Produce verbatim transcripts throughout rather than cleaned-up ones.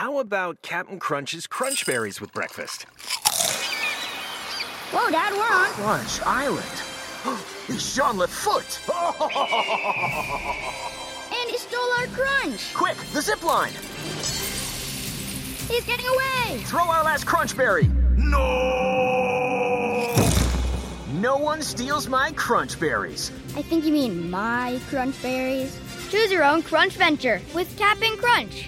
How about Captain Crunch's Crunch Berries with breakfast? Whoa, Dad, we're on Crunch Island. He's Jean-Luc Foot. And he stole our crunch. Quick, the zip line. He's getting away. Throw our last Crunch Berry. No! No one steals my Crunch Berries. I think you mean my crunch berries. Choose your own crunch venture with Cap'n Crunch.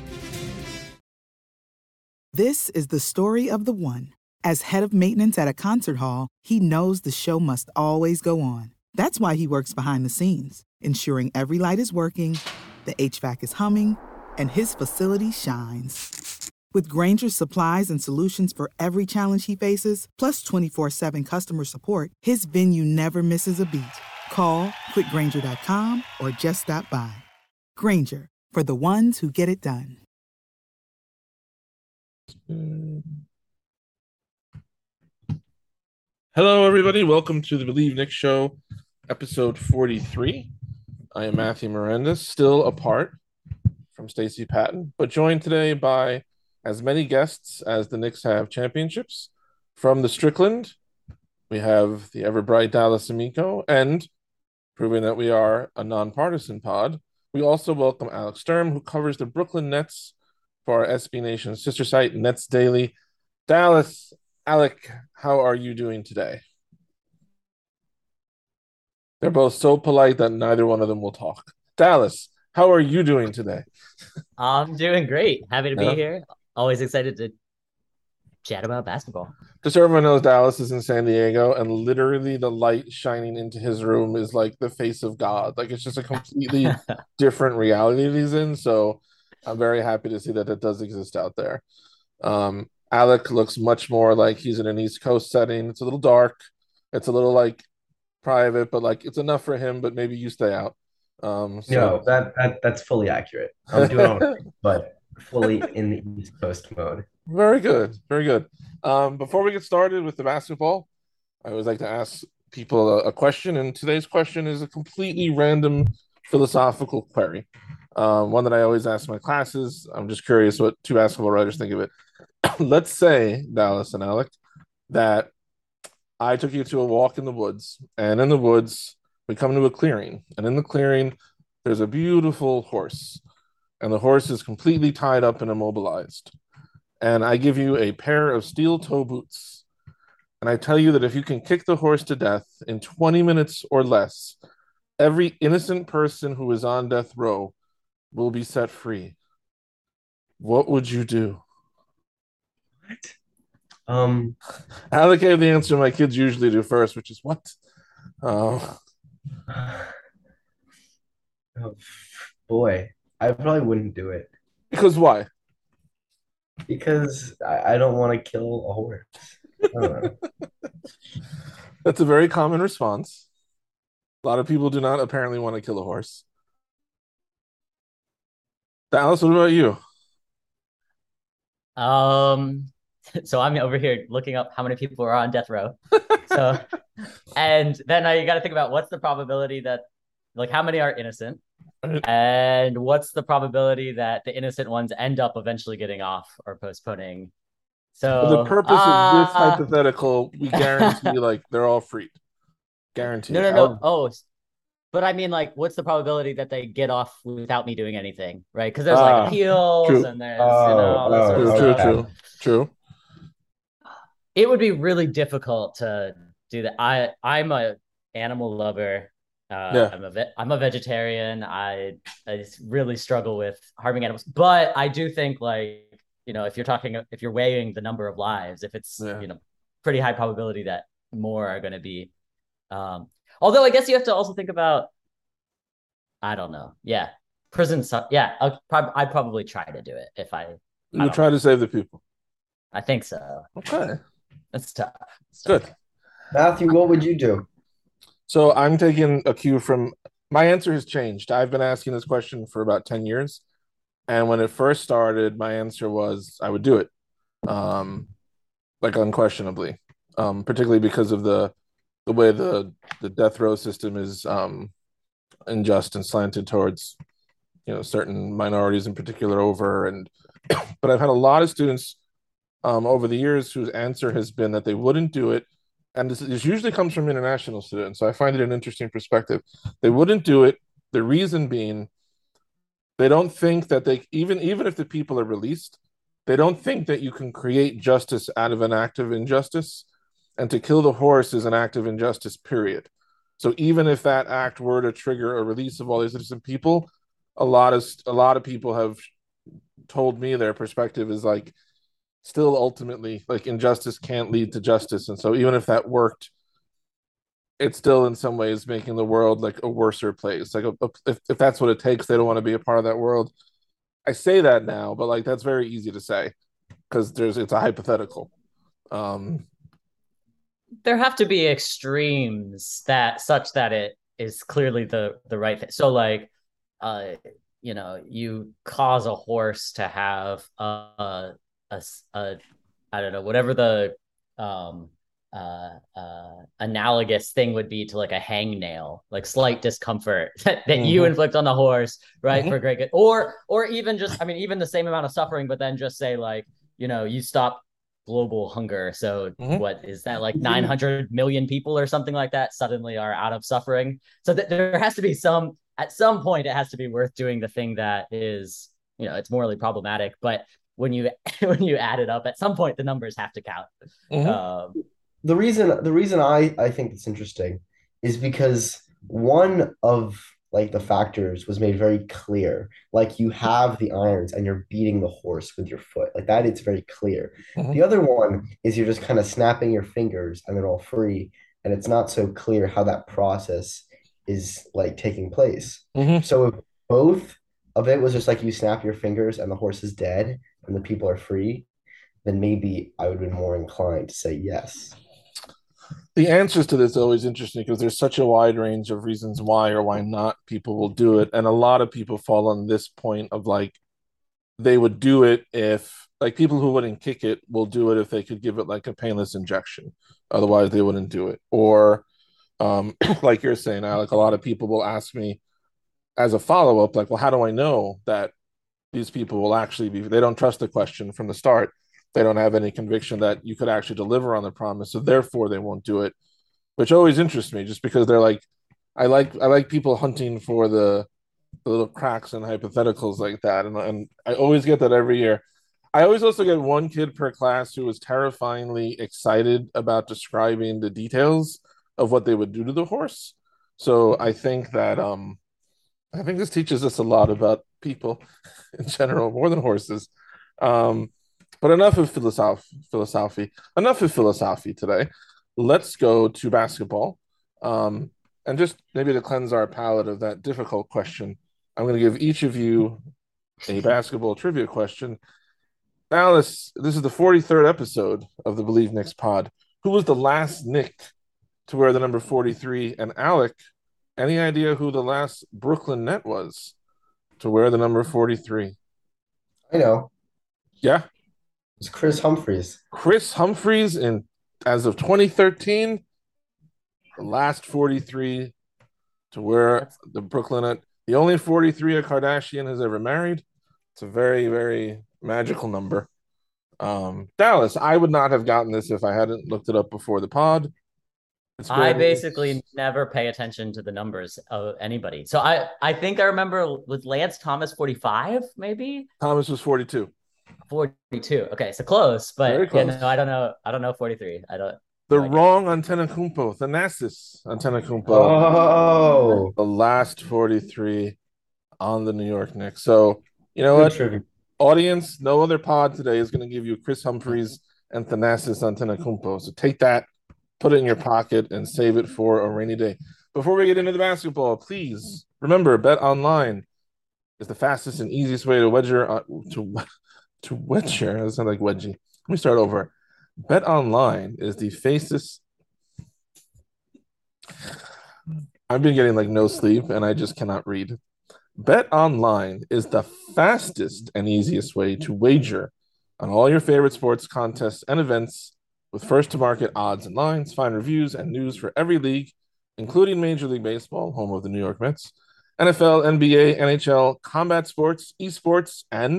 This is the story of the one. As head of maintenance at a concert hall, he knows the show must always go on. That's why he works behind the scenes, ensuring every light is working, the H V A C is humming, and his facility shines. With Grainger's supplies and solutions for every challenge he faces, plus twenty-four seven customer support, his venue never misses a beat. Call quick grainger dot com or just stop by. Grainger, for the ones who get it done. Hello, everybody. Welcome to the Believe Nick Show, episode forty-three. I am Matthew Miranda, still apart from Stacey Patton, but joined today by as many guests as the Knicks have championships. From the Strickland, we have the ever-bright Dallas Amico, and proving that we are a nonpartisan pod, we also welcome Alex Sturm, who covers the Brooklyn Nets for our S B Nation sister site, Nets Daily. Dallas, Alec, how are you doing today? They're both so polite that neither one of them will talk. Dallas, how are you doing today? I'm doing great. Happy to be Yeah. here. Always excited to chat about basketball. Just so everyone knows, Dallas is in San Diego, and literally the light shining into his room is like the face of God. Like, it's just a completely different reality that he's in. So I'm very happy to see that it does exist out there. Um, Alec looks much more like he's in an East Coast setting. It's a little dark. It's a little like private, but like it's enough for him. But maybe you stay out. Um, so. No, that, that that's fully accurate. I'm doing all right, but fully in the East Coast mode. Very good, very good. Um, before we get started with the basketball, I always like to ask people a, a question, and today's question is a completely random philosophical query. Um, one that I always ask my classes. I'm just curious what two basketball writers think of it. Let's say, Dallas and Alec, that I took you to a walk in the woods, and in the woods, we come to a clearing, and in the clearing, there's a beautiful horse, and the horse is completely tied up and immobilized. And I give you a pair of steel toe boots, and I tell you that if you can kick the horse to death in twenty minutes or less, every innocent person who is on death row will be set free. What would you do? What? Um, Alec gave the answer my kids usually do first, which is what? Oh, oh boy, I probably wouldn't do it because why? because I, I don't want to kill a horse. I don't know. That's a very common response. A lot of people do not apparently want to kill a horse. Dallas, what about you? Um, so I'm over here looking up how many people are on death row. So, and then I got to think about what's the probability that, like, how many are innocent, and what's the probability that the innocent ones end up eventually getting off or postponing. So For the purpose uh, of this hypothetical, we guarantee like they're all freed. Guarantee. No, no, no. I'll- Oh, but I mean, like, what's the probability that they get off without me doing anything, right? Because there's Ah, like appeals true. and there's, Oh, you know, all that oh, sort of True, stuff. true, okay. true, true. It would be really difficult to do that. I I'm a animal lover. Uh, Yeah. I'm a ve- I'm a vegetarian. I I just really struggle with harming animals, but I do think, like, you know, if you're talking if you're weighing the number of lives, if it's Yeah. you know pretty high probability that more are going to be. Um, although I guess you have to also think about, I don't know. Yeah, prison. So, yeah, I'll prob- I'd probably try to do it if I. I You don't try to save the people. I think so. Okay, That's tough. It's tough. good. Matthew, what would you do? So I'm taking a cue from my answer has changed. I've been asking this question for about ten years. And when it first started, my answer was I would do it. Um, like unquestionably. Um, particularly because of the the way the the death row system is um unjust and slanted towards, you know, certain minorities in particular over and but I've had a lot of students um, over the years whose answer has been that they wouldn't do it. And this, this usually comes from international students. So I find it an interesting perspective. They wouldn't do it. The reason being, they don't think that they, even, even if the people are released, they don't think that you can create justice out of an act of injustice. And to kill the horse is an act of injustice, period. So even if that act were to trigger a release of all these innocent people, a lot of a lot of people have told me their perspective is like, still ultimately, like, injustice can't lead to justice. And so even if that worked, it's still in some ways making the world like a worser place. Like a, a, if, if that's what it takes, they don't want to be a part of that world. I say that now, but like that's very easy to say because there's it's a hypothetical. Um, there have to be extremes that such that it is clearly the the right thing. So like, uh, you know, you cause a horse to have a a, a I don't know, whatever the um uh uh analogous thing would be to like a hangnail, like slight discomfort that, that mm-hmm. you inflict on the horse, right? Mm-hmm. For great good. Or or even just, I mean, even the same amount of suffering, but then just say like, you know, you stop global hunger. So mm-hmm. what is that, like nine hundred million people or something like that suddenly are out of suffering. So th- there has to be some, at some point, it has to be worth doing the thing that is, you know, it's morally problematic. But when you when you add it up, at some point the numbers have to count. Mm-hmm. Um, the reason the reason I I think it's interesting is because one of like the factors was made very clear. Like you have the irons and you're beating the horse with your foot. Like that, it's very clear. Mm-hmm. The other one is you're just kind of snapping your fingers and they're all free, and it's not so clear how that process is like taking place. Mm-hmm. So if both of it was just like you snap your fingers and the horse is dead and the people are free, then maybe I would have been more inclined to say yes. The answers to this are always interesting because there's such a wide range of reasons why or why not people will do it. And a lot of people fall on this point of like, they would do it if, like, people who wouldn't kick it will do it if they could give it like a painless injection. Otherwise, they wouldn't do it. Or um, like you're saying, Alec, a lot of people will ask me as a follow-up, like, well, how do I know that these people will actually be, they don't trust the question from the start. They don't have any conviction that you could actually deliver on the promise, so therefore they won't do it, which always interests me just because they're like, I like I like people hunting for the, the little cracks and hypotheticals like that, and, and I always get that every year. I always also get one kid per class who is terrifyingly excited about describing the details of what they would do to the horse. So I think that um, I think this teaches us a lot about people in general, more than horses. Um, But enough of philosoph- philosophy. Enough of philosophy today. Let's go to basketball. Um, and just maybe to cleanse our palate of that difficult question, I'm going to give each of you a basketball trivia question. Alice, this is the forty-third episode of the Believe Knicks pod. Who was the last Knick to wear the number forty-three? And Alec, any idea who the last Brooklyn Net was to wear the number forty-three? I know. Yeah? It's Chris Humphries. Chris Humphries, in as of twenty thirteen, the last forty-three to wear the Brooklyn Net. The only forty-three a Kardashian has ever married. It's a very, very magical number. Um, Dallas, I would not have gotten this if I hadn't looked it up before the pod. It's I basically never pay attention to the numbers of anybody. So I, I think I remember with Lance Thomas forty-five, maybe? Thomas was forty-two. forty-two. Okay, so close, but Very close. Yeah, no, I don't know. I don't know forty-three. I don't. The no wrong Antetokounmpo, Thanasis Antetokounmpo. Oh, the last forty-three on the New York Knicks. So you know Good what, trivia. audience? No other pod today is going to give you Chris Humphries and Thanasis Antetokounmpo. So take that, put it in your pocket, and save it for a rainy day. Before we get into the basketball, please remember, Bet Online is the fastest and easiest way to wedge your uh, to. To wedge your, that sounds like wedgie. Let me start over. Bet Online is the fastest. I've been getting like no sleep and I just cannot read. Bet Online is the fastest and easiest way to wager on all your favorite sports contests and events with first to market odds and lines, find reviews and news for every league, including Major League Baseball, home of the New York Mets, N F L, N B A, N H L, combat sports, esports, and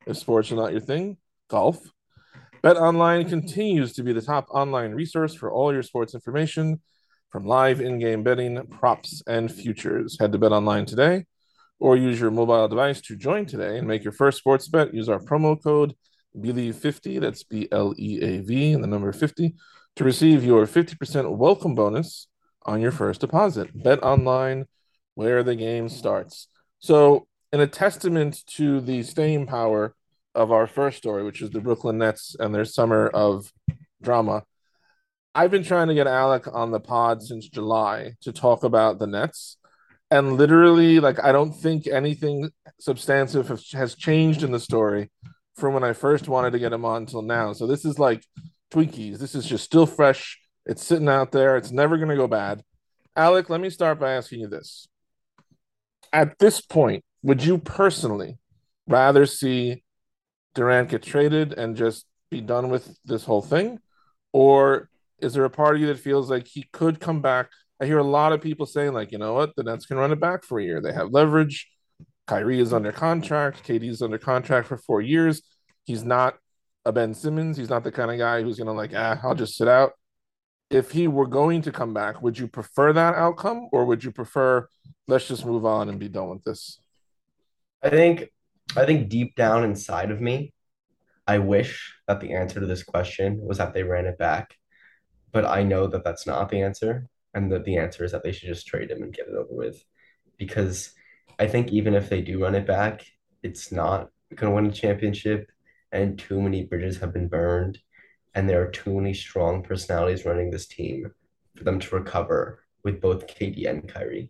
If sports are not your thing, golf. BetOnline continues to be the top online resource for all your sports information, from live in-game betting, props, and futures. Head to BetOnline today, or use your mobile device to join today and make your first sports bet. Use our promo code Believe fifty, that's B L E A V, and the number fifty, to receive your fifty percent welcome bonus on your first deposit. BetOnline, where the game starts. So, in a testament to the staying power of our first story, which is the Brooklyn Nets and their summer of drama, I've been trying to get Alec on the pod since July to talk about the Nets. And literally, like, I don't think anything substantive has changed in the story from when I first wanted to get him on until now. So this is like Twinkies. This is just still fresh. It's sitting out there. It's never going to go bad. Alec, let me start by asking you this. At this point, would you personally rather see Durant get traded and just be done with this whole thing? Or is there a part of you that feels like he could come back? I hear a lot of people saying, like, you know what, the Nets can run it back for a year. They have leverage. Kyrie is under contract. K D is under contract for four years. He's not a Ben Simmons. He's not the kind of guy who's going to, like, ah, I'll just sit out. If he were going to come back, would you prefer that outcome, or would you prefer, let's just move on and be done with this? I think I think deep down inside of me, I wish that the answer to this question was that they ran it back, but I know that that's not the answer, and that the answer is that they should just trade him and get it over with. Because I think even if they do run it back, it's not going to win a championship, and too many bridges have been burned, and there are too many strong personalities running this team for them to recover with both K D and Kyrie.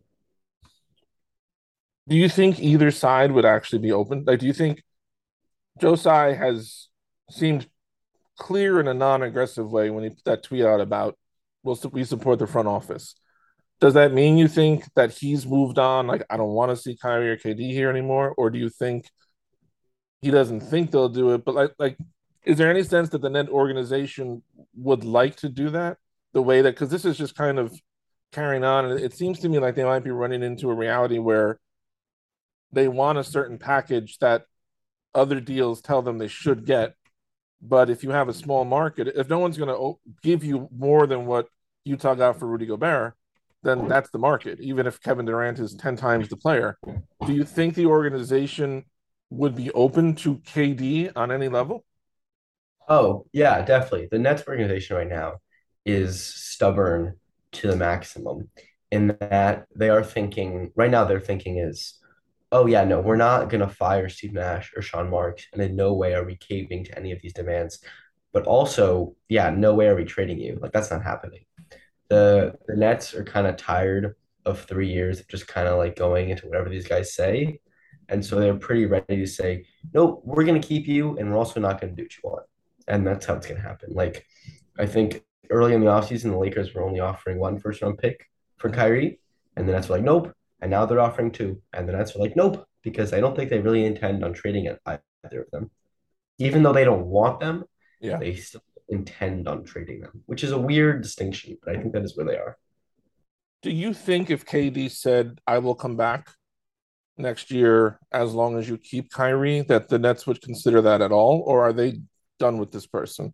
Do you think either side would actually be open? Like, do you think Joe Tsai has seemed clear in a non-aggressive way when he put that tweet out about, we'll, we support the front office? Does that mean you think that he's moved on? Like, I don't want to see Kyrie or K D here anymore? Or do you think he doesn't think they'll do it? But like, like, is there any sense that the net organization would like to do that the way that, because this is just kind of carrying on. And it seems to me like they might be running into a reality where they want a certain package that other deals tell them they should get. But if you have a small market, if no one's going to give you more than what Utah got for Rudy Gobert, then that's the market, even if Kevin Durant is ten times the player. Do you think the organization would be open to K D on any level? Oh, yeah, definitely. The Nets organization right now is stubborn to the maximum in that they are thinking, right now, their thinking is, oh, yeah, no, we're not going to fire Steve Nash or Sean Marks, and in no way are we caving to any of these demands. But also, yeah, no way are we trading you. Like, that's not happening. The the Nets are kind of tired of three years of just kind of like going into whatever these guys say. And so they're pretty ready to say, no, we're going to keep you, and we're also not going to do what you want. And that's how it's going to happen. Like, I think early in the offseason, the Lakers were only offering one first round pick for Kyrie, and the Nets were like, nope. And now they're offering two. And the Nets are like, nope, because I don't think they really intend on trading it, either of them. Even though they don't want them, Yeah. they still intend on trading them, which is a weird distinction, but I think that is where they are. Do you think if K D said, I will come back next year as long as you keep Kyrie, that the Nets would consider that at all? Or are they done with this person?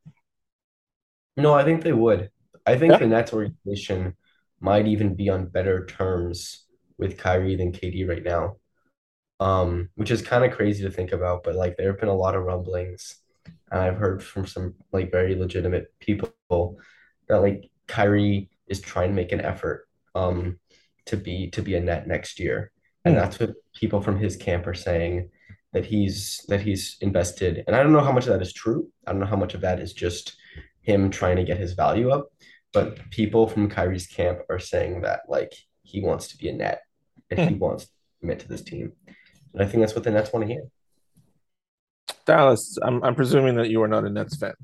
No, I think they would. I think Yeah. the Nets organization might even be on better terms with Kyrie than K D right now, um, which is kind of crazy to think about. But like, there have been a lot of rumblings, and I've heard from some like very legitimate people that like Kyrie is trying to make an effort um, to be to be a net next year, and Hmm. that's what people from his camp are saying, that he's that he's invested. And I don't know how much of that is true. I don't know how much of that is just him trying to get his value up. But people from Kyrie's camp are saying that like he wants to be a net and he Hmm. wants to commit to this team. And I think that's what the Nets want to hear. Dallas, I'm, I'm presuming that you are not a Nets fan.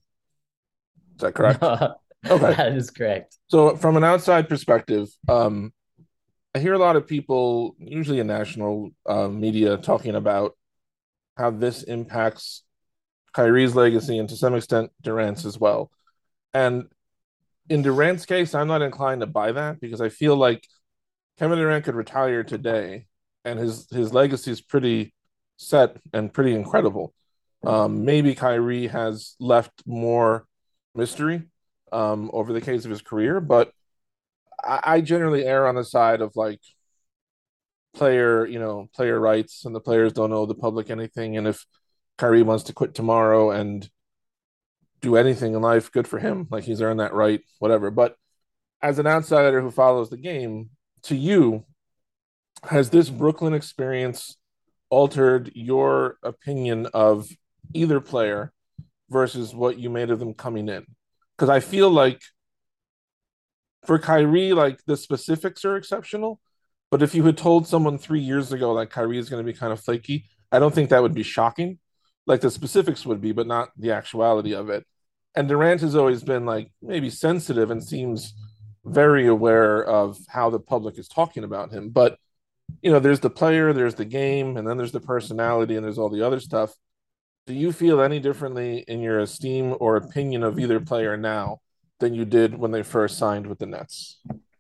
Is that correct? Okay. That is correct. So from an outside perspective, um, I hear a lot of people, usually in national uh, media, talking about how this impacts Kyrie's legacy and to some extent Durant's as well. And in Durant's case, I'm not inclined to buy that because I feel like Kevin Durant could retire today and his his legacy is pretty set and pretty incredible. Um, maybe Kyrie has left more mystery um, over the case of his career, but I, I generally err on the side of like player, you know, player rights, and the players don't owe the public anything. And if Kyrie wants to quit tomorrow and do anything in life, good for him. Like he's earned that right, whatever. But as an outsider who follows the game, to you, has this Brooklyn experience altered your opinion of either player versus what you made of them coming in? Because I feel like for Kyrie, like the specifics are exceptional. But if you had told someone three years ago like Kyrie is going to be kind of flaky, I don't think that would be shocking. Like the specifics would be, but not the actuality of it. And Durant has always been like maybe sensitive and seems very aware of how the public is talking about him. But you know, there's the player, there's the game, and then there's the personality, and there's all the other stuff. Do you feel any differently in your esteem or opinion of either player now than you did when they first signed with the Nets?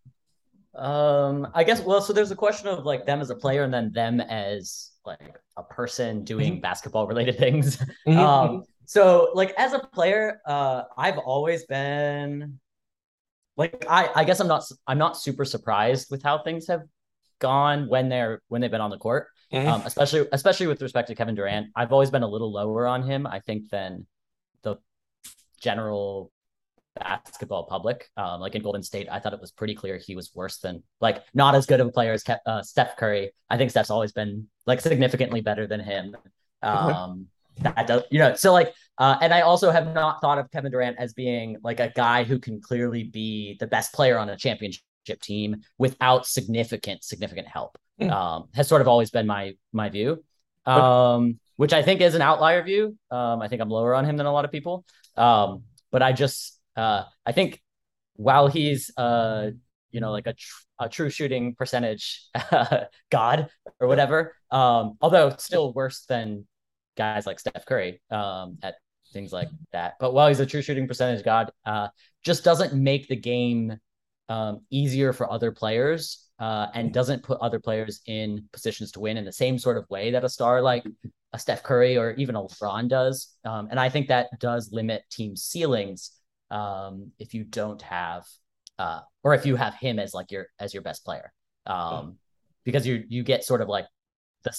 Um, I guess, well, so there's a question of like them as a player and then them as like a person doing mm-hmm. basketball related things. Mm-hmm. Um, so like as a player, uh, I've always been like, I, I guess I'm not, I'm not super surprised with how things have gone when they're, when they've been on the court. Mm-hmm. Um, especially, especially with respect to Kevin Durant. I've always been a little lower on him, I think, than the general basketball public. Um, like in Golden State, I thought it was pretty clear he was worse than, like, not as good of a player as Ke- uh, Steph Curry. I think Steph's always been like significantly better than him. Um, mm-hmm. That does, you know, so like, uh, and I also have not thought of Kevin Durant as being like a guy who can clearly be the best player on a championship team without significant, significant help. Mm-hmm. Um, has sort of always been my my view, um, which I think is an outlier view. Um, I think I'm lower on him than a lot of people. Um, but I just, uh, I think while he's, uh, you know, like a, tr- a true shooting percentage god or whatever, um, although still worse than guys like Steph Curry um, at things like that. But while he's a true shooting percentage god, uh, just doesn't make the game um, easier for other players. Uh, and doesn't put other players in positions to win in the same sort of way that a star like a Steph Curry or even a LeBron does. Um, and I think that does limit team ceilings um, if you don't have, uh, or if you have him as like your as your best player, um, because you you get sort of like the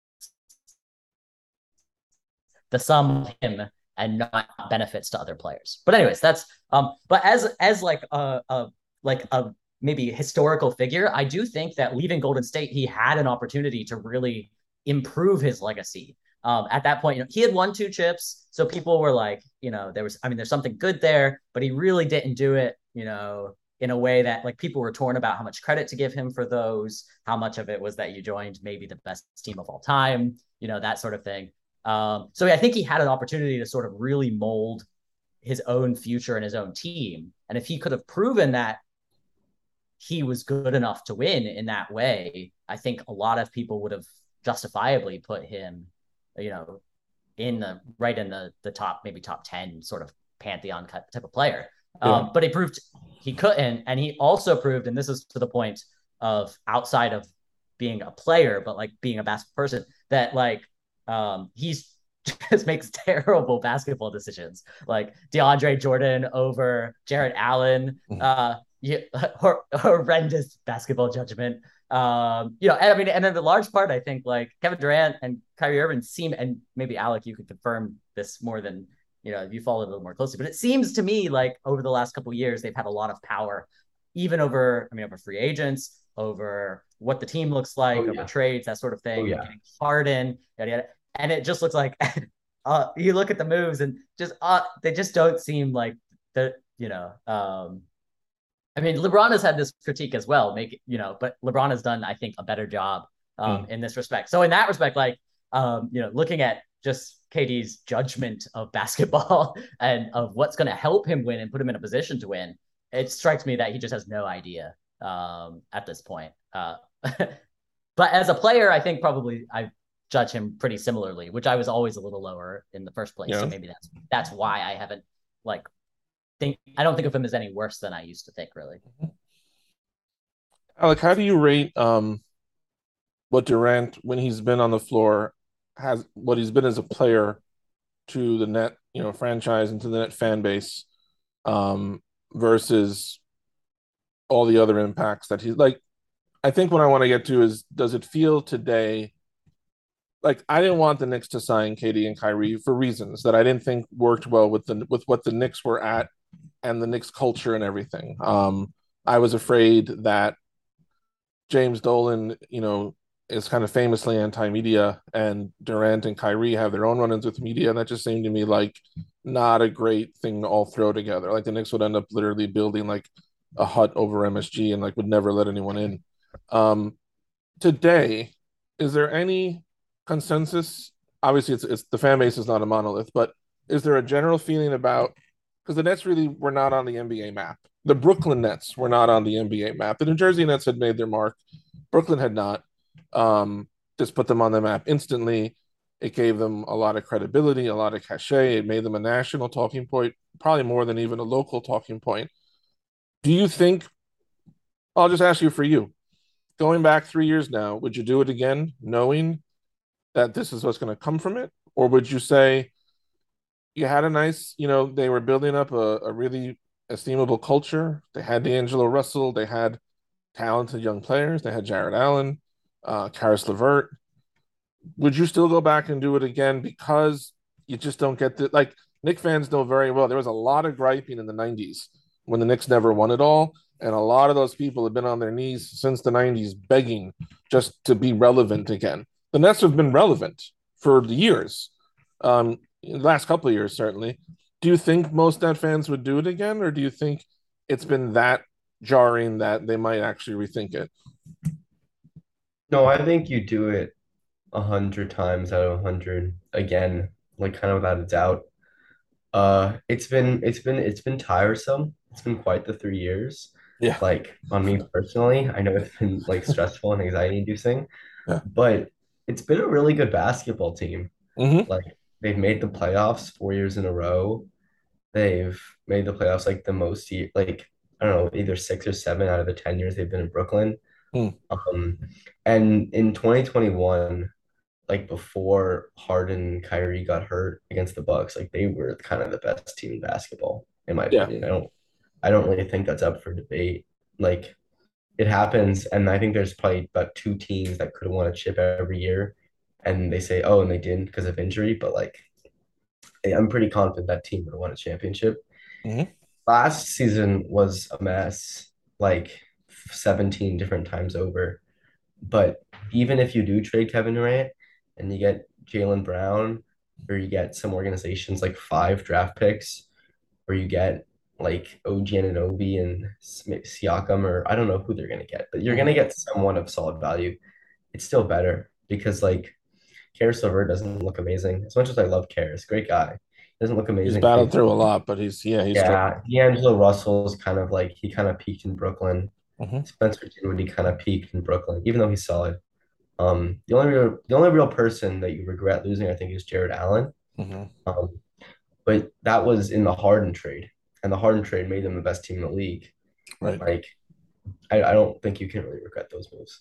the sum of him and not benefits to other players. But anyways, that's um. But as as like a, a like a maybe historical figure, I do think that leaving Golden State, he had an opportunity to really improve his legacy. Um, at that point, you know, he had won two chips. So people were like, you know, there was, I mean, there's something good there, but he really didn't do it, you know, in a way that like people were torn about how much credit to give him for those, how much of it was that you joined maybe the best team of all time, you know, that sort of thing. Um, so I think he had an opportunity to sort of really mold his own future and his own team. And if he could have proven that he was good enough to win in that way, I think a lot of people would have justifiably put him, you know, in the right in the the top, maybe top ten sort of pantheon type of player. Yeah. Um, but he proved he couldn't. And he also proved, and this is to the point of outside of being a player, but like being a basketball person, that like um, he's just makes terrible basketball decisions, like DeAndre Jordan over Jarrett Allen, uh, Yeah, hor- horrendous basketball judgment. Um, you know, and I mean, and in the large part, I think like Kevin Durant and Kyrie Irving seem, and maybe Alec, you could confirm this more than, you know, you follow it a little more closely, but it seems to me like over the last couple of years, they've had a lot of power, even over, I mean, over free agents, over what the team looks like, oh, yeah. over trades, that sort of thing, oh, yeah. getting Harden, yada, yada. And it just looks like, uh, you look at the moves and just, uh, they just don't seem like the, you know, um, I mean, LeBron has had this critique as well, make you know, but LeBron has done, I think, a better job um, mm. in this respect. So in that respect, like, um, you know, looking at just K D's judgment of basketball and of what's going to help him win and put him in a position to win, it strikes me that he just has no idea um, at this point. Uh, but as a player, I think probably I judge him pretty similarly, which I was always a little lower in the first place. Yeah. So maybe that's that's why I haven't like. Think I don't think of him as any worse than I used to think, really. Alec, how do you rate um what Durant when he's been on the floor has what he's been as a player to the net, you know, franchise and to the net fan base, um, versus all the other impacts that he's like. I think what I want to get to is, does it feel today like I didn't want the Knicks to sign K D and Kyrie for reasons that I didn't think worked well with the with what the Knicks were at and the Knicks culture and everything. Um, I was afraid that James Dolan, you know, is kind of famously anti-media, and Durant and Kyrie have their own run-ins with media, and that just seemed to me like not a great thing to all throw together. Like the Knicks would end up literally building like a hut over M S G and like would never let anyone in. Um, today, is there any consensus? Obviously, it's it's the fan base is not a monolith, but is there a general feeling about, because the Nets really were not on the N B A map. The Brooklyn Nets were not on the N B A map. The New Jersey Nets had made their mark. Brooklyn had not. Um, just put them on the map instantly. It gave them a lot of credibility, a lot of cachet. It made them a national talking point, probably more than even a local talking point. Do you think, I'll just ask you for you, going back three years now, would you do it again knowing that this is what's going to come from it? Or would you say you had a nice, you know, they were building up a, a really estimable culture. They had D'Angelo Russell. They had talented young players. They had Jared Allen, uh, Karis LeVert. Would you still go back and do it again because you just don't get the, like, Knicks fans know very well, there was a lot of griping in the nineties when the Knicks never won it all. And a lot of those people have been on their knees since the nineties begging just to be relevant again. The Nets have been relevant for years, um, in the last couple of years, certainly. Do you think most Net fans would do it again, or do you think it's been that jarring that they might actually rethink it? No, I think you do it a hundred times out of a hundred again, like kind of without a doubt. Uh, it's been it's been it's been tiresome. It's been quite the three years. Yeah. Like on me personally, I know it's been like stressful and anxiety inducing, Yeah. but it's been a really good basketball team. Mm-hmm. Like they've made the playoffs four years in a row. They've made the playoffs like the most ye- like I don't know, either six or seven out of the ten years they've been in Brooklyn. Mm. Um, and in twenty twenty-one, like before Harden and Kyrie got hurt against the Bucks, like they were kind of the best team in basketball, in my Yeah. opinion. I don't I don't really think that's up for debate. Like it happens, and I think there's probably about two teams that could have won a chip every year, and they say, oh, and they didn't because of injury, but like I'm pretty confident that team would have won a championship. Mm-hmm. Last season was a mess, like seventeen different times over. But even if you do trade Kevin Durant and you get Jaylen Brown, or you get some organizations like five draft picks, or you get like O G Anunoby and Siakam, or I don't know who they're going to get, but you're going to get someone of solid value. It's still better because like Karis LeVert doesn't look amazing. As much as I love Karis, great guy. He doesn't look amazing. He's battled through a lot, but he's, yeah, he's yeah. D'Angelo Russell's kind of like, he kind of peaked in Brooklyn. Mm-hmm. Spencer Dinwiddie kind of peaked in Brooklyn, even though he's solid. Um, the only real, the only real person that you regret losing, I think, is Jared Allen. Mm-hmm. Um, but that was in the Harden trade, and the Harden trade made them the best team in the league. Right. Like, I, I don't think you can really regret those moves.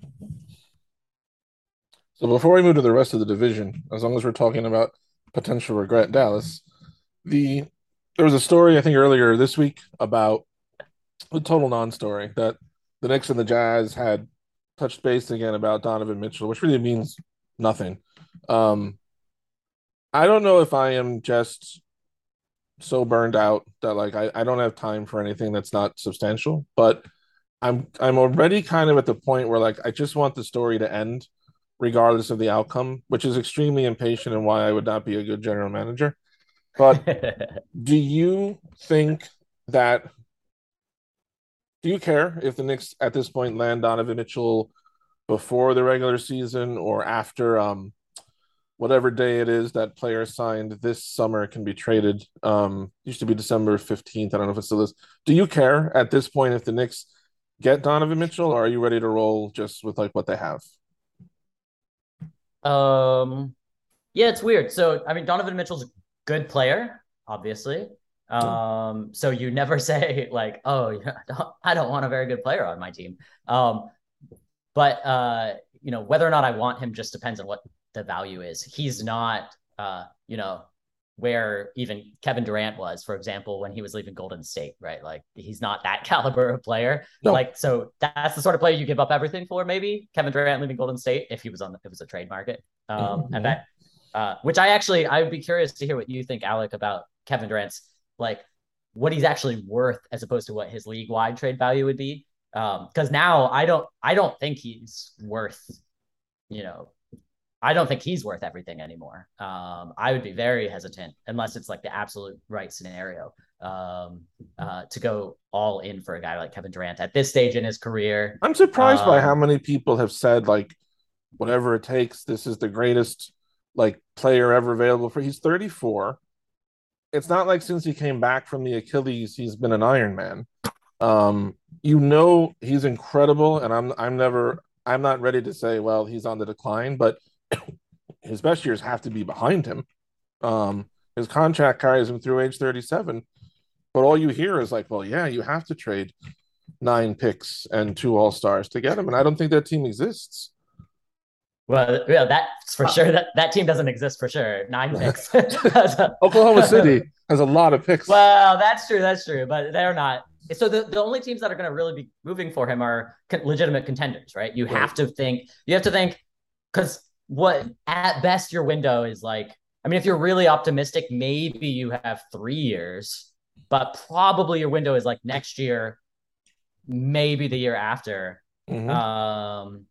So before we move to the rest of the division, as long as we're talking about potential regret, Dallas, the there was a story I think earlier this week about a total non-story that the Knicks and the Jazz had touched base again about Donovan Mitchell, which really means nothing. Um, I don't know if I am just so burned out that like I, I don't have time for anything that's not substantial, but I'm I'm already kind of at the point where like I just want the story to end regardless of the outcome, which is extremely impatient and why I would not be a good general manager. But do you think that do you care if the Knicks at this point land Donovan Mitchell before the regular season or after um, whatever day it is that player signed this summer can be traded? Um, used to be December fifteenth. I don't know if it still is. Do you care at this point if the Knicks get Donovan Mitchell, or are you ready to roll just with like what they have? Um, yeah, it's weird. So, I mean, Donovan Mitchell's a good player, obviously. Um, so you never say like, oh, yeah, I don't want a very good player on my team. Um, but uh, you know, whether or not I want him just depends on what the value is. He's not, uh, you know, where even Kevin Durant was, for example, when he was leaving Golden State, right? Like he's not that caliber of player. No. Like, so that's the sort of player you give up everything for, maybe Kevin Durant leaving Golden State, if he was on the, if it was a trade market. Um, mm-hmm. And that, uh, which I actually, I would be curious to hear what you think, Alec, about Kevin Durant's, like what he's actually worth as opposed to what his league wide trade value would be. Um, cause now I don't, I don't think he's worth, you know, I don't think he's worth everything anymore. Um, I would be very hesitant, unless it's like the absolute right scenario, um, uh, to go all in for a guy like Kevin Durant at this stage in his career. I'm surprised um, by how many people have said, like, whatever it takes, this is the greatest like player ever available for. He's thirty-four. It's not like since he came back from the Achilles, he's been an Iron Man. Um, you know, he's incredible, and I'm I'm never I'm not ready to say, well, he's on the decline, but his best years have to be behind him. Um, his contract carries him through age thirty-seven, but all you hear is like, well, yeah, you have to trade nine picks and two all-stars to get him, and I don't think that team exists. Well, yeah, that's for sure. That that team doesn't exist for sure. Nine picks. Oklahoma City has a lot of picks. Well, that's true. That's true, but they're not. So the, the only teams that are going to really be moving for him are legitimate contenders, right? You right. have to think. You have to think because. What at best your window is like, I mean, if you're really optimistic, maybe you have three years, but probably your window is like next year, maybe the year after. Mm-hmm. Um,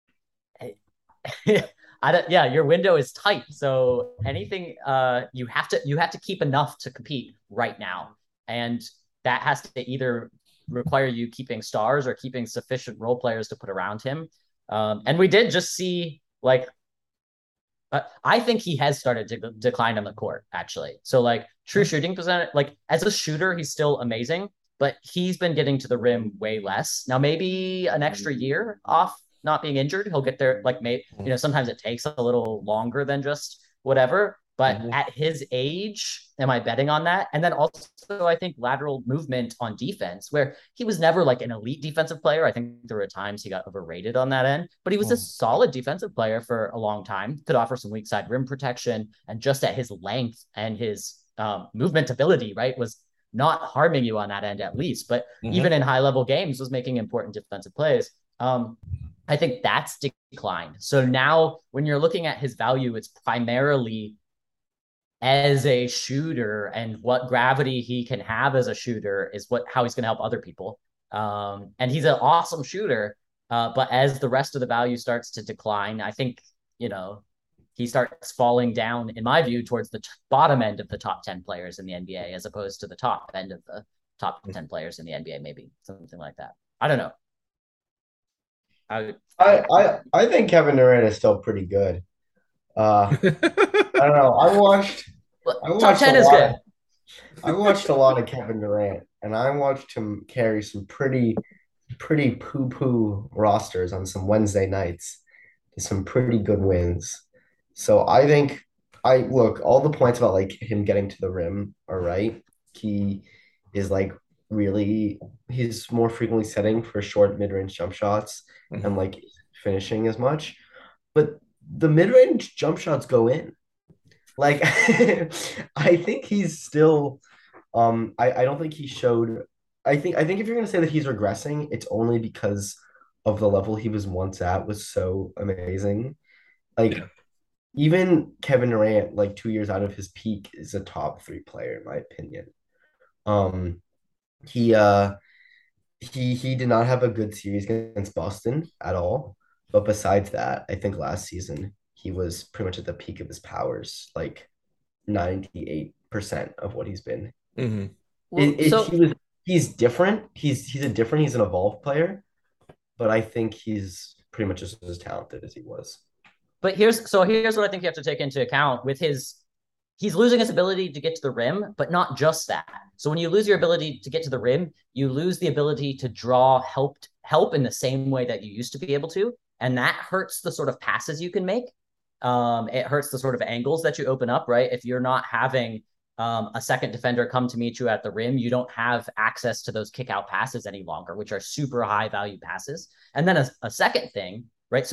I don't, yeah, your window is tight. So anything, uh, you have to, you have to keep enough to compete right now. And that has to either require you keeping stars or keeping sufficient role players to put around him. Um, and we did just see like, Uh, I think he has started to decline on the court, actually. So, like, true shooting percentage, like, as a shooter, he's still amazing, but he's been getting to the rim way less. Now, maybe an extra year off not being injured, he'll get there. Like, maybe, you know, sometimes it takes a little longer than just whatever. But mm-hmm. at his age, am I betting on that? And then also, I think lateral movement on defense, where he was never like an elite defensive player. I think there were times he got overrated on that end, but he was mm. a solid defensive player for a long time, could offer some weak side rim protection. And just at his length and his um, movement ability, right, was not harming you on that end at least. But mm-hmm. even in high level games was making important defensive plays. Um, I think that's declined. So now when you're looking at his value, it's primarily as a shooter, and what gravity he can have as a shooter is what how he's going to help other people. Um, and he's an awesome shooter, uh, but as the rest of the value starts to decline, I think, you know, he starts falling down, in my view, towards the t- bottom end of the top ten players in the N B A, as opposed to the top end of the top ten players in the N B A, maybe something like that. I don't know. I I I, I think Kevin Durant is still pretty good. Uh, I don't know. I watched. I watched Top ten is good. Of, I watched a lot of Kevin Durant, and I watched him carry some pretty, pretty poo-poo rosters on some Wednesday nights to some pretty good wins. So I think I look all the points about like him getting to the rim are right. He is like really he's more frequently setting for short mid-range jump shots mm-hmm. and like finishing as much, but the mid-range jump shots go in. Like, I think he's still, um, I, I don't think he showed, I think, I think if you're going to say that he's regressing, it's only because of the level he was once at was so amazing. Like, yeah. Even Kevin Durant, like two years out of his peak, is a top three player, in my opinion. Um, he, uh, he, he did not have a good series against Boston at all. But besides that, I think last season he was pretty much at the peak of his powers, like ninety-eight percent of what he's been. Mm-hmm. Well, it, it, so... he was, he's different. He's he's a different. He's an evolved player, but I think he's pretty much just as talented as he was. But here's so here's what I think you have to take into account with his. He's losing his ability to get to the rim, but not just that. So when you lose your ability to get to the rim, you lose the ability to draw help help in the same way that you used to be able to. And that hurts the sort of passes you can make. Um, it hurts the sort of angles that you open up, right? If you're not having um, a second defender come to meet you at the rim, you don't have access to those kick out passes any longer, which are super high value passes. And then a, a second thing, right? So then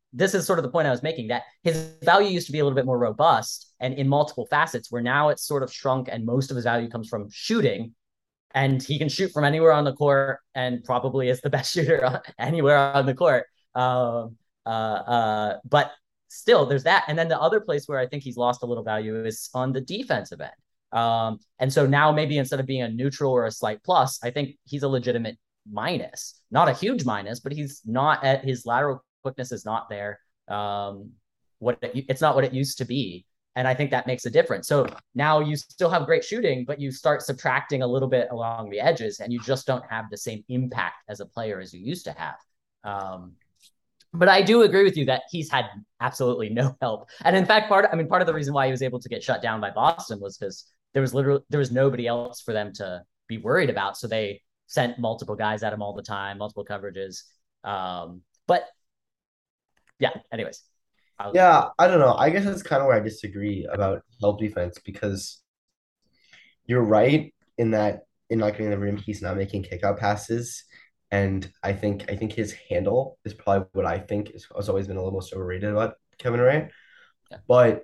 this is sort of the point I was making, that his value used to be a little bit more robust and in multiple facets, where now it's sort of shrunk and most of his value comes from shooting. And he can shoot from anywhere on the court and probably is the best shooter anywhere on the court. Um, uh, uh, but still, there's that. And then the other place where I think he's lost a little value is on the defensive end. Um, and so now maybe instead of being a neutral or a slight plus, I think he's a legitimate minus, not a huge minus, but he's not at his lateral quickness is not there. Um, what it, it's not what it used to be. And I think that makes a difference. So now you still have great shooting, but you start subtracting a little bit along the edges and you just don't have the same impact as a player as you used to have. Um, but I do agree with you that he's had absolutely no help. And in fact, part, I mean, part of the reason why he was able to get shut down by Boston was because there was literally, there was nobody else for them to be worried about. So they sent multiple guys at him all the time, multiple coverages. Um, but yeah, anyways. I'll... Yeah, I don't know. I guess that's kind of where I disagree about help defense, because you're right in that in not getting the rim, he's not making kickout passes. And I think I think his handle is probably what I think is, has always been a little most overrated about Kevin Durant. Yeah. But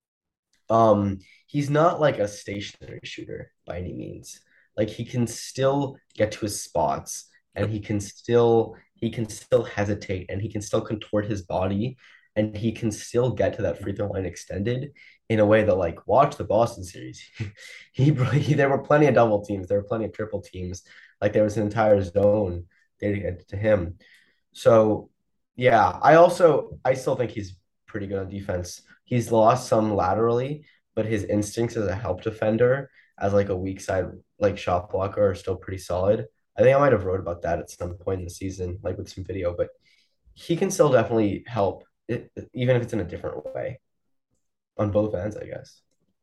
um, he's not like a stationary shooter by any means. Like he can still get to his spots, and he can still he can still hesitate, and he can still contort his body, and he can still get to that free throw line extended in a way that, like, watch the Boston series. he, he there were plenty of double teams, there were plenty of triple teams. Like there was an entire zone dedicated to him. So yeah, I also I still think he's pretty good on defense. He's lost some laterally, but his instincts as a help defender, as like a weak side like shot blocker, are still pretty solid. I think I might have wrote about that at some point in the season, like with some video, but he can still definitely help, it, even if it's in a different way on both ends, I guess.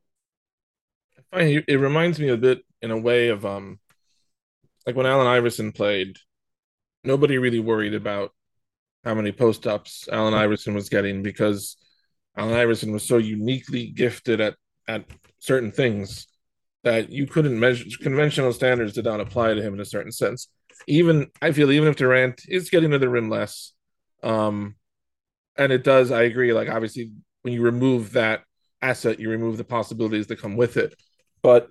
I find it reminds me a bit in a way of um like when Allen Iverson played, nobody really worried about how many post-ups Allen Iverson was getting, because Allen Iverson was so uniquely gifted at at certain things that you couldn't measure. Conventional standards did not apply to him in a certain sense. Even I feel even if Durant is getting to the rim less, um, and it does, I agree. Like obviously, when you remove that asset, you remove the possibilities that come with it. But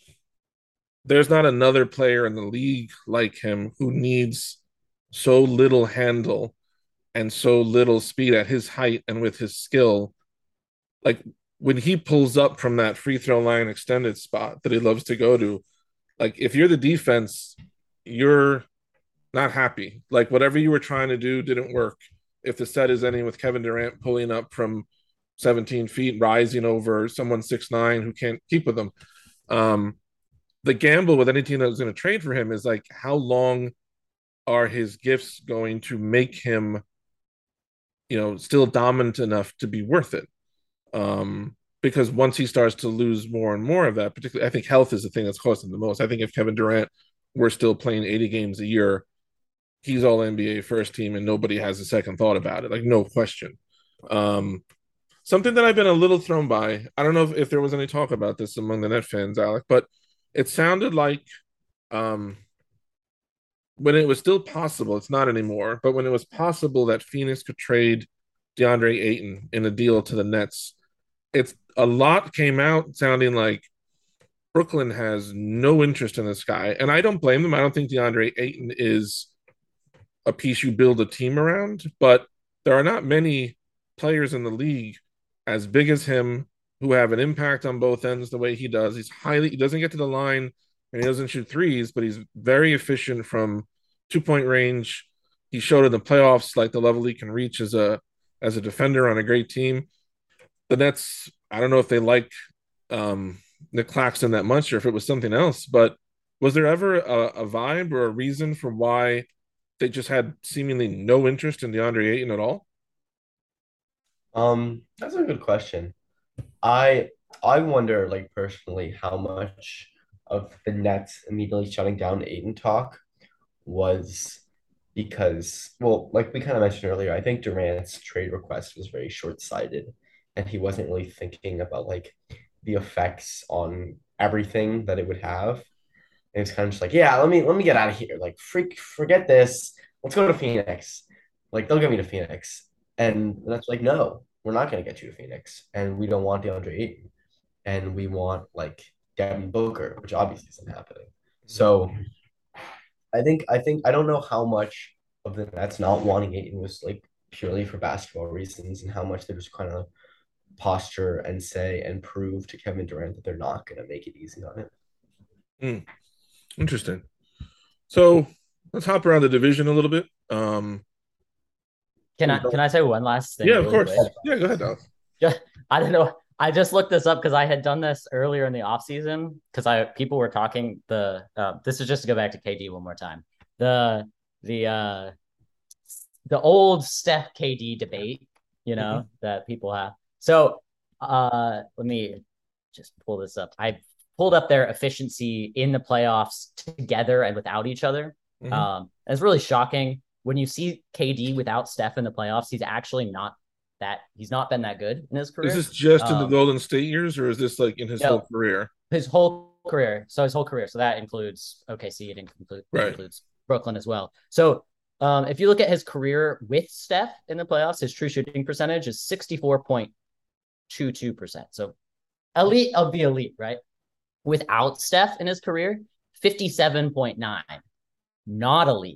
there's not another player in the league like him who needs so little handle and so little speed at his height and with his skill. Like when he pulls up from that free throw line extended spot that he loves to go to, like if you're the defense, you're not happy. Like whatever you were trying to do didn't work. If the set is ending with Kevin Durant pulling up from seventeen feet, rising over someone six nine who can't keep with him. Um, the gamble with any team that was going to trade for him is like, how long are his gifts going to make him, you know, still dominant enough to be worth it? Um, because once he starts to lose more and more of that, particularly, I think health is the thing that's costing the most. I think if Kevin Durant were still playing eighty games a year, he's all N B A first team and nobody has a second thought about it. Like, no question. Um, something that I've been a little thrown by, I don't know if, if there was any talk about this among the Net fans, Alec, but it sounded like um, when it was still possible, it's not anymore, but when it was possible that Phoenix could trade DeAndre Ayton in a deal to the Nets, it's a lot came out sounding like Brooklyn has no interest in this guy. And I don't blame them. I don't think DeAndre Ayton is a piece you build a team around, but there are not many players in the league as big as him who have an impact on both ends the way he does. He's highly, he doesn't get to the line and he doesn't shoot threes, but he's very efficient from two-point range. He showed in the playoffs like the level he can reach as a as a defender on a great team. The Nets, I don't know if they like um, Nick Claxton that much or if it was something else, but was there ever a, a vibe or a reason for why they just had seemingly no interest in DeAndre Ayton at all? Um, that's a good question. I I wonder, like personally, how much of the Nets immediately shutting down Ayton talk was because, well, like we kind of mentioned earlier, I think Durant's trade request was very short-sighted, and he wasn't really thinking about like the effects on everything that it would have. And it's kind of just like, yeah, let me let me get out of here. Like, freak, forget this. Let's go to Phoenix. Like, they'll get me to Phoenix. And that's like, no, we're not going to get you to Phoenix. And we don't want DeAndre Ayton. And we want like Devin Booker, which obviously isn't happening. So I think I think I don't know how much of the Nets not wanting Ayton was like purely for basketball reasons and how much they're just kind of posture and say and prove to Kevin Durant that they're not going to make it easy on him. Mm, interesting. So let's hop around the division a little bit. Um, Can I can I say one last thing? yeah, of really course. quick? Yeah, go ahead, Alex. Just, I don't know. I just looked this up because I had done this earlier in the offseason because I people were talking the uh, this is just to go back to K D one more time. The the uh the old Steph K D debate, you know, mm-hmm. that people have. So uh let me just pull this up. I pulled up their efficiency in the playoffs together and without each other. Mm-hmm. Um, and it's really shocking when you see K D without Steph in the playoffs. He's actually not that he's not been that good in his career. Is this just um, in the Golden State years, or is this like in his no, whole career? His whole career. So his whole career. So that includes O K C. It includes, right. includes Brooklyn as well. So um, if you look at his career with Steph in the playoffs, his true shooting percentage is sixty-four point two two percent. So elite of the elite, right? Without Steph in his career, fifty-seven point nine. Not elite.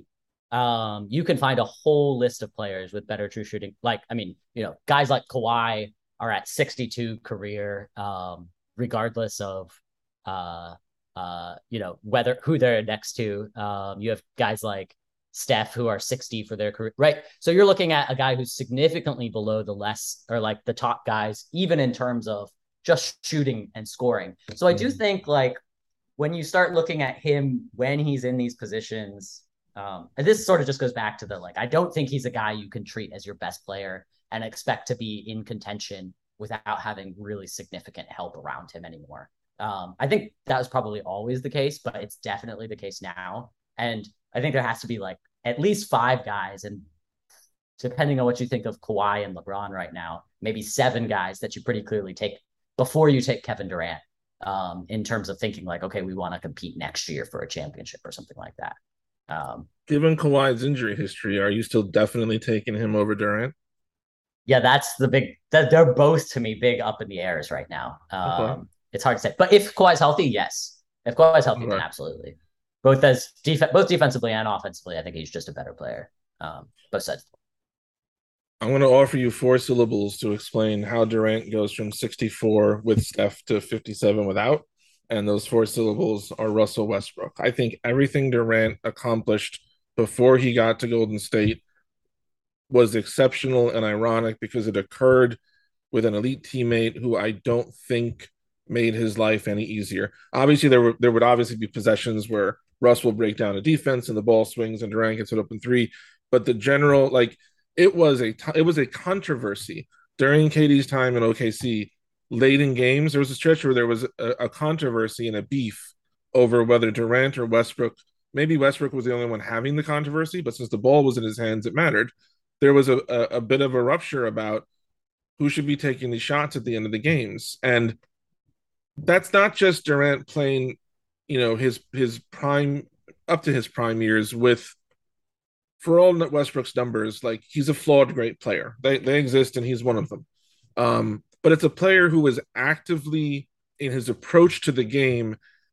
Um, you can find a whole list of players with better true shooting. Like, I mean, you know, guys like Kawhi are at sixty-two career, um, regardless of, uh, uh, you know, whether who they're next to. Um, you have guys like Steph who are sixty for their career, right? So you're looking at a guy who's significantly below the less or like the top guys, even in terms of just shooting and scoring. So I do think like when you start looking at him when he's in these positions. Um, and this sort of just goes back to the, like, I don't think he's a guy you can treat as your best player and expect to be in contention without having really significant help around him anymore. Um, I think that was probably always the case, but it's definitely the case now. And I think there has to be like at least five guys, and depending on what you think of Kawhi and LeBron right now, maybe seven guys that you pretty clearly take before you take Kevin Durant, um, in terms of thinking like, okay, we want to compete next year for a championship or something like that. Um, Given Kawhi's injury history, are you still definitely taking him over Durant? Yeah, that's the big. That they're both to me big up in the airs right now. Um, okay. It's hard to say, but if Kawhi's healthy, yes. If Kawhi's healthy, okay. then absolutely. Both as def- both defensively and offensively, I think he's just a better player. Um, both sides. I'm going to offer you four syllables to explain how Durant goes from sixty-four with Steph to fifty-seven without. And those four syllables are Russell Westbrook. I think everything Durant accomplished before he got to Golden State was exceptional and ironic because it occurred with an elite teammate who I don't think made his life any easier. Obviously, there were there would obviously be possessions where Russ will break down a defense and the ball swings and Durant gets it open three. But the general, like, it was a it was a controversy during K D's time in O K C. Late in games, there was a stretch where there was a, a controversy and a beef over whether Durant or Westbrook, maybe Westbrook was the only one having the controversy, but since the ball was in his hands, it mattered. There was a, a, a bit of a rupture about who should be taking the shots at the end of the games. And that's not just Durant playing, you know, his his prime, up to his prime years with, for all Westbrook's numbers, like, he's a flawed great player. They, they exist, and he's one of them. Um, But it's a player who is actively, in his approach to the game,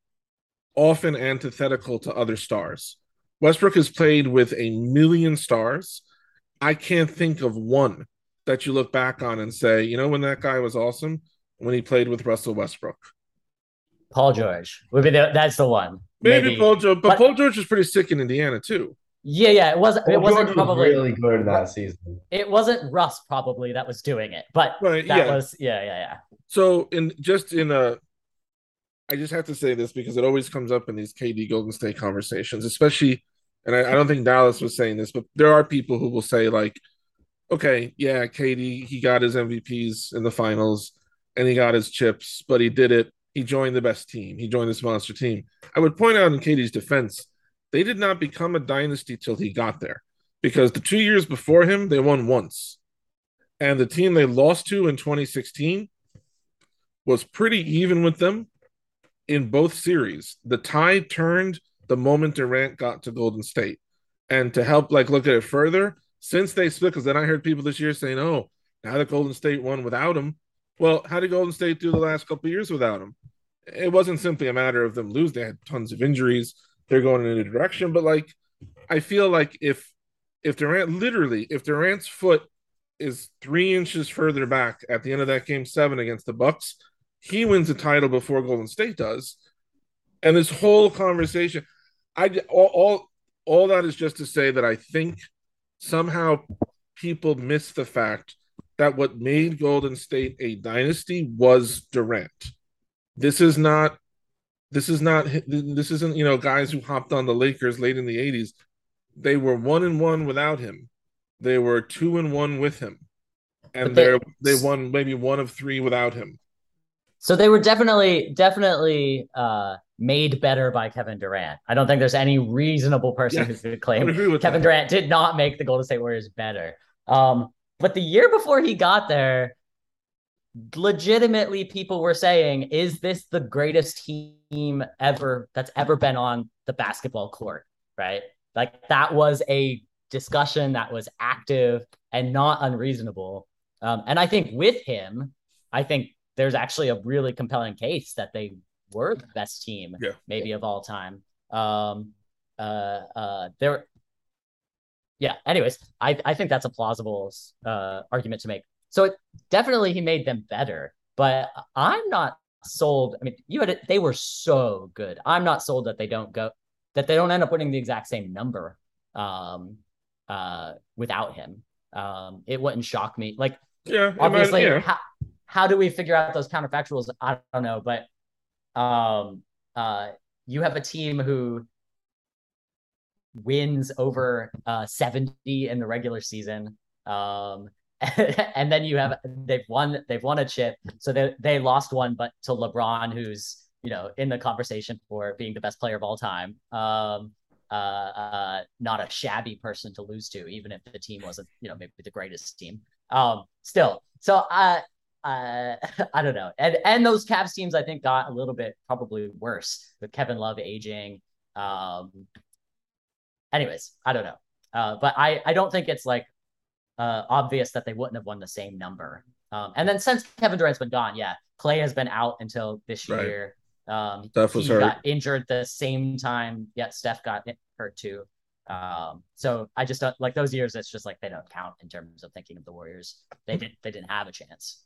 often antithetical to other stars. Westbrook has played with a million stars. I can't think of one that you look back on and say, you know, when that guy was awesome, when he played with Russell Westbrook. Paul George would be the, that's the one. Maybe, Maybe. Paul George, but, but Paul George was pretty sick in Indiana too. Yeah, yeah, it wasn't. It wasn't George probably was really good in that season. It wasn't Russ probably that was doing it, but right, that yeah. was yeah, yeah, yeah. So in just in a, I just have to say this because it always comes up in these K D Golden State conversations, especially, and I, I don't think Dallas was saying this, but there are people who will say like, okay, yeah, K D, he got his M V Ps in the finals and he got his chips, but he did it. He joined the best team. He joined this monster team. I would point out in K D's defense, they did not become a dynasty till he got there, because the two years before him, they won once. And the team they lost to in twenty sixteen was pretty even with them in both series. The tide turned the moment Durant got to Golden State. And to help like look at it further, since they split, because then I heard people this year saying, "Oh, now that Golden State won without him." Well, how did Golden State do the last couple of years without him? It wasn't simply a matter of them losing; they had tons of injuries. They're going in a new direction, but like, I feel like if if Durant literally, if Durant's foot is three inches further back at the end of that game seven against the Bucks, he wins the title before Golden State does. And this whole conversation, I all all, all that is just to say that I think somehow people miss the fact that what made Golden State a dynasty was Durant. This is not this is not this isn't, you know, guys who hopped on the Lakers late in the eighties. They were one and one without him. They were two and one with him. And they they won maybe one of three without him. So they were definitely definitely uh made better by Kevin Durant. I don't think there's any reasonable person yes, who could claim Kevin that. Durant did not make the Golden State Warriors better. Um, but the year before he got there, legitimately people were saying, is this the greatest team ever that's ever been on the basketball court? Right? Like that was a discussion that was active and not unreasonable. Um, and I think with him, I think there's actually a really compelling case that they were the best team, yeah. maybe of all time. Um, uh, uh, there, yeah. Anyways, I I think that's a plausible uh argument to make. So it, definitely he made them better, but I'm not sold. I mean, you had it; they were so good. I'm not sold that they don't go, that they don't end up winning the exact same number, um, uh, without him. Um, it wouldn't shock me. Like, yeah, obviously, might, yeah. how how do we figure out those counterfactuals? I don't know, but. Um, uh, you have a team who wins over uh, seventy in the regular season, um, and then you have they've won they've won a chip, so they they lost one, but to LeBron, who's you know in the conversation for being the best player of all time. Um, uh, uh, not a shabby person to lose to, even if the team wasn't you know maybe the greatest team. Um, still, so I. Uh, Uh, I don't know. And and those Cavs teams, I think, got a little bit probably worse with Kevin Love aging. Um, anyways, I don't know. Uh, but I, I don't think it's like uh, obvious that they wouldn't have won the same number. Um, and then since Kevin Durant's been gone, yeah, Clay has been out until this right. year. Um, Steph was he hurt. got injured the same time. Yeah, Steph got hurt too. Um, so I just don't like those years. It's just like they don't count in terms of thinking of the Warriors. They didn't. They didn't have a chance.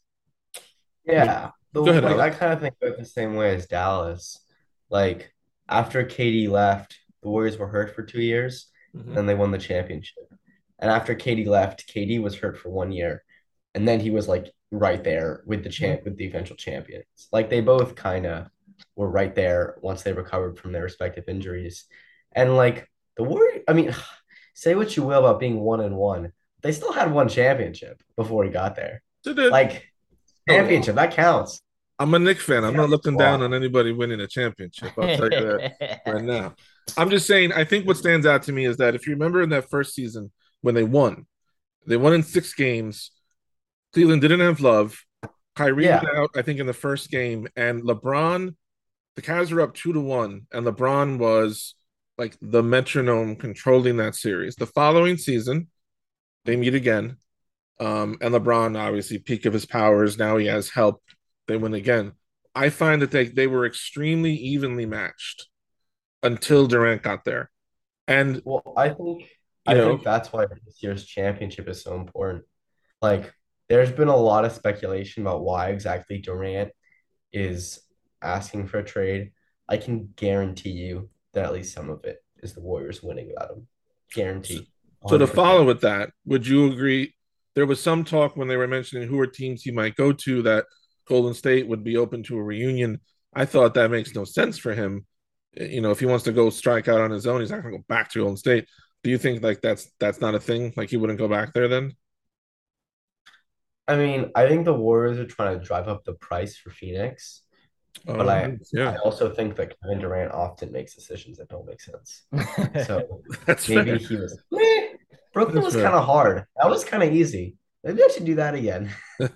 Yeah, the, Go ahead, like, Alex. I kind of think of it the same way as Dallas. Like after K D left, the Warriors were hurt for two years, Mhm. then they won the championship. And after K D left, K D was hurt for one year, and then he was like right there with the champ with the eventual champions. Like they both kind of were right there once they recovered from their respective injuries. And like the Warriors, I mean, say what you will about being one and one, they still had one championship before he got there. They did. Like championship, that counts. I'm a Knicks fan. I'm Yeah, not looking wow. down on anybody winning a championship. I'll tell you that right now. I'm just saying, I think what stands out to me is that if you remember in that first season when they won, they won in six games. Cleveland didn't have Love. Kyrie Yeah. was out, I think, in the first game. And LeBron, the Cavs were up two to one. And LeBron was like the metronome controlling that series. The following season, they meet again. Um, and LeBron, obviously, peak of his powers. Now he has help. They win again. I find that they, they were extremely evenly matched until Durant got there. And Well, I think I You know. think that's why this year's championship is so important. Like, there's been a lot of speculation about why exactly Durant is asking for a trade. I can guarantee you that at least some of it is the Warriors winning without him. Guarantee. so to one hundred percent. follow with that, would you agree? There was some talk when they were mentioning who are teams he might go to that Golden State would be open to a reunion. I thought that makes no sense for him. You know, if he wants to go strike out on his own, he's not going to go back to Golden State. Do you think like that's that's not a thing? Like he wouldn't go back there then? I mean, I think the Warriors are trying to drive up the price for Phoenix, but Um, I I yeah, also think that Kevin Durant often makes decisions that don't make sense. So that's maybe fair. he was eh, Brooklyn That's was fair. kind of hard. That was kind of easy. Maybe I should do that again.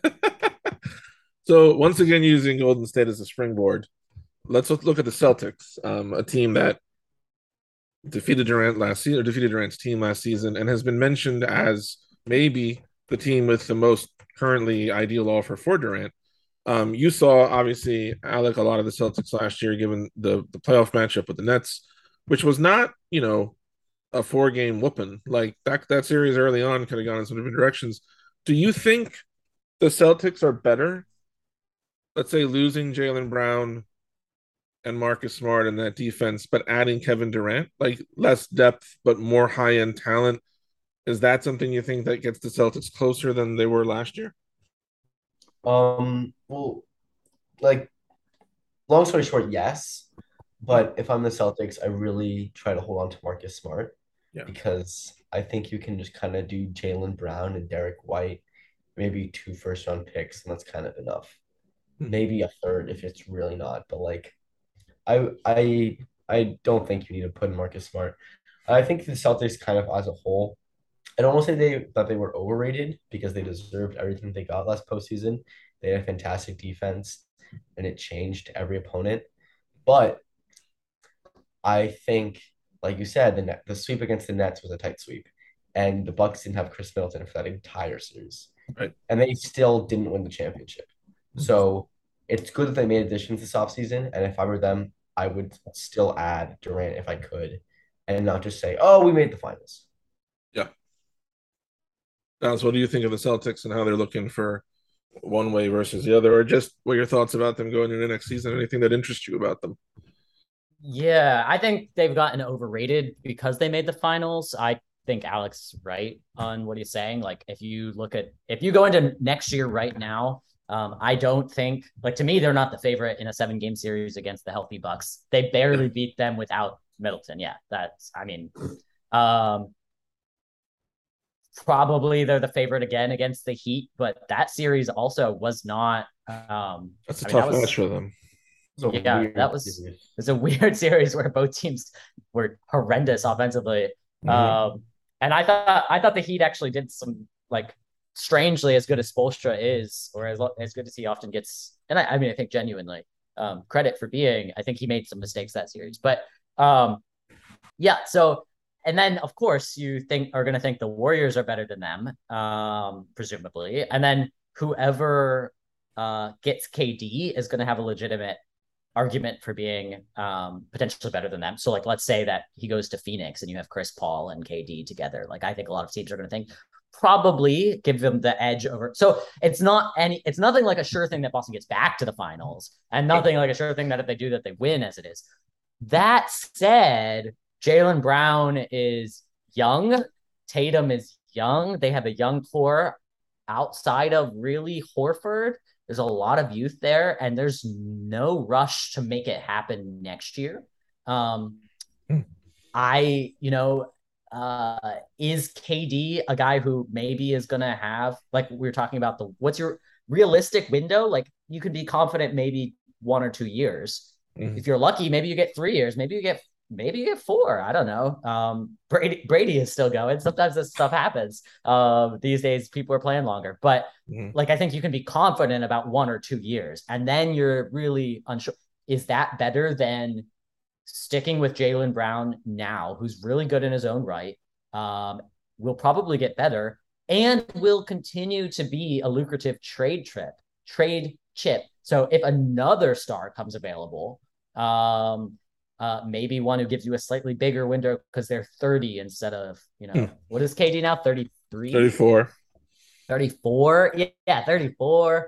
So once again, using Golden State as a springboard, let's look at the Celtics, um, a team that defeated Durant last season, or defeated Durant's team last season, and has been mentioned as maybe the team with the most currently ideal offer for Durant. Um, you saw obviously Alec a lot of the Celtics last year, given the the playoff matchup with the Nets, which was not you know a four game whooping. Like that that series early on could have gone in some different directions. Do you think the Celtics are better? Let's say losing Jaylen Brown and Marcus Smart in that defense, but adding Kevin Durant, like less depth but more high end talent. Is that something you think that gets the Celtics closer than they were last year? Um, well, like long story short, yes. But if I'm the Celtics, I really try to hold on to Marcus Smart Yeah. because I think you can just kind of do Jaylen Brown and Derek White, maybe two first round picks, and that's kind of enough. Hmm. Maybe a third if it's really not. But like I I I don't think you need to put in Marcus Smart. I think the Celtics kind of as a whole, I don't want to say they that they were overrated because they deserved everything they got last postseason. They had a fantastic defense and it changed every opponent. But I think, like you said, the net, the sweep against the Nets was a tight sweep, and the Bucks didn't have Chris Middleton for that entire series, Right. and they still didn't win the championship. So it's good that they made additions this offseason, and if I were them, I would still add Durant if I could, and not just say, "Oh, we made the finals." Yeah. Now, so what do you think of the Celtics and how they're looking for one way versus the other, or just what your thoughts about them going into next season? Anything that interests you about them? Yeah, I think they've gotten overrated because they made the finals. I think Alex is right on what he's saying. Like if you look at if you go into next year right now, um, I don't think like to me they're not the favorite in a seven game series against the healthy Bucks. They barely beat them without Middleton. Yeah, that's I mean, um, probably they're the favorite again against the Heat, but that series also was not. Um, That's a I mean, tough that was, match for them. So yeah, weird that was series. it's a weird series where both teams were horrendous offensively. Mhm. Um, and I thought I thought the Heat actually did some like strangely as good as Spoelstra is, or as as good as he often gets. And I, I mean, I think genuinely um, credit for being. I think he made some mistakes that series, but um, yeah. So and then of course you think are going to think the Warriors are better than them, um, presumably, and then whoever uh, gets K D is going to have a legitimate argument for being um, potentially better than them. So like, let's say that he goes to Phoenix and you have Chris Paul and K D together. Like I think a lot of teams are going to think probably give them the edge over. So it's not any, it's nothing like a sure thing that Boston gets back to the finals and nothing like a sure thing that if they do that, they win as it is. That said, Jaylen Brown is young. Tatum is young. They have a young core outside of really Horford. There's a lot of youth there, and there's no rush to make it happen next year. Um, Mm. I, you know, uh, is K D a guy who maybe is going to have, like we were talking about, the what's your realistic window? Like you could be confident maybe one or two years. Mhm. If you're lucky, maybe you get three years. Maybe you get maybe you get four. I don't know. Um, Brady Brady is still going. Sometimes this stuff happens. Um, these days people are playing longer, but Mhm. like I think you can be confident about one or two years, and then you're really unsure. Is that better than sticking with Jaylen Brown now, who's really good in his own right? Um, will probably get better and will continue to be a lucrative trade trip, trade chip. So if another star comes available, um, uh, maybe one who gives you a slightly bigger window because they're thirty instead of, you know, Hmm. what is K D now? thirty-three? thirty-four. thirty-four. Yeah, thirty-four.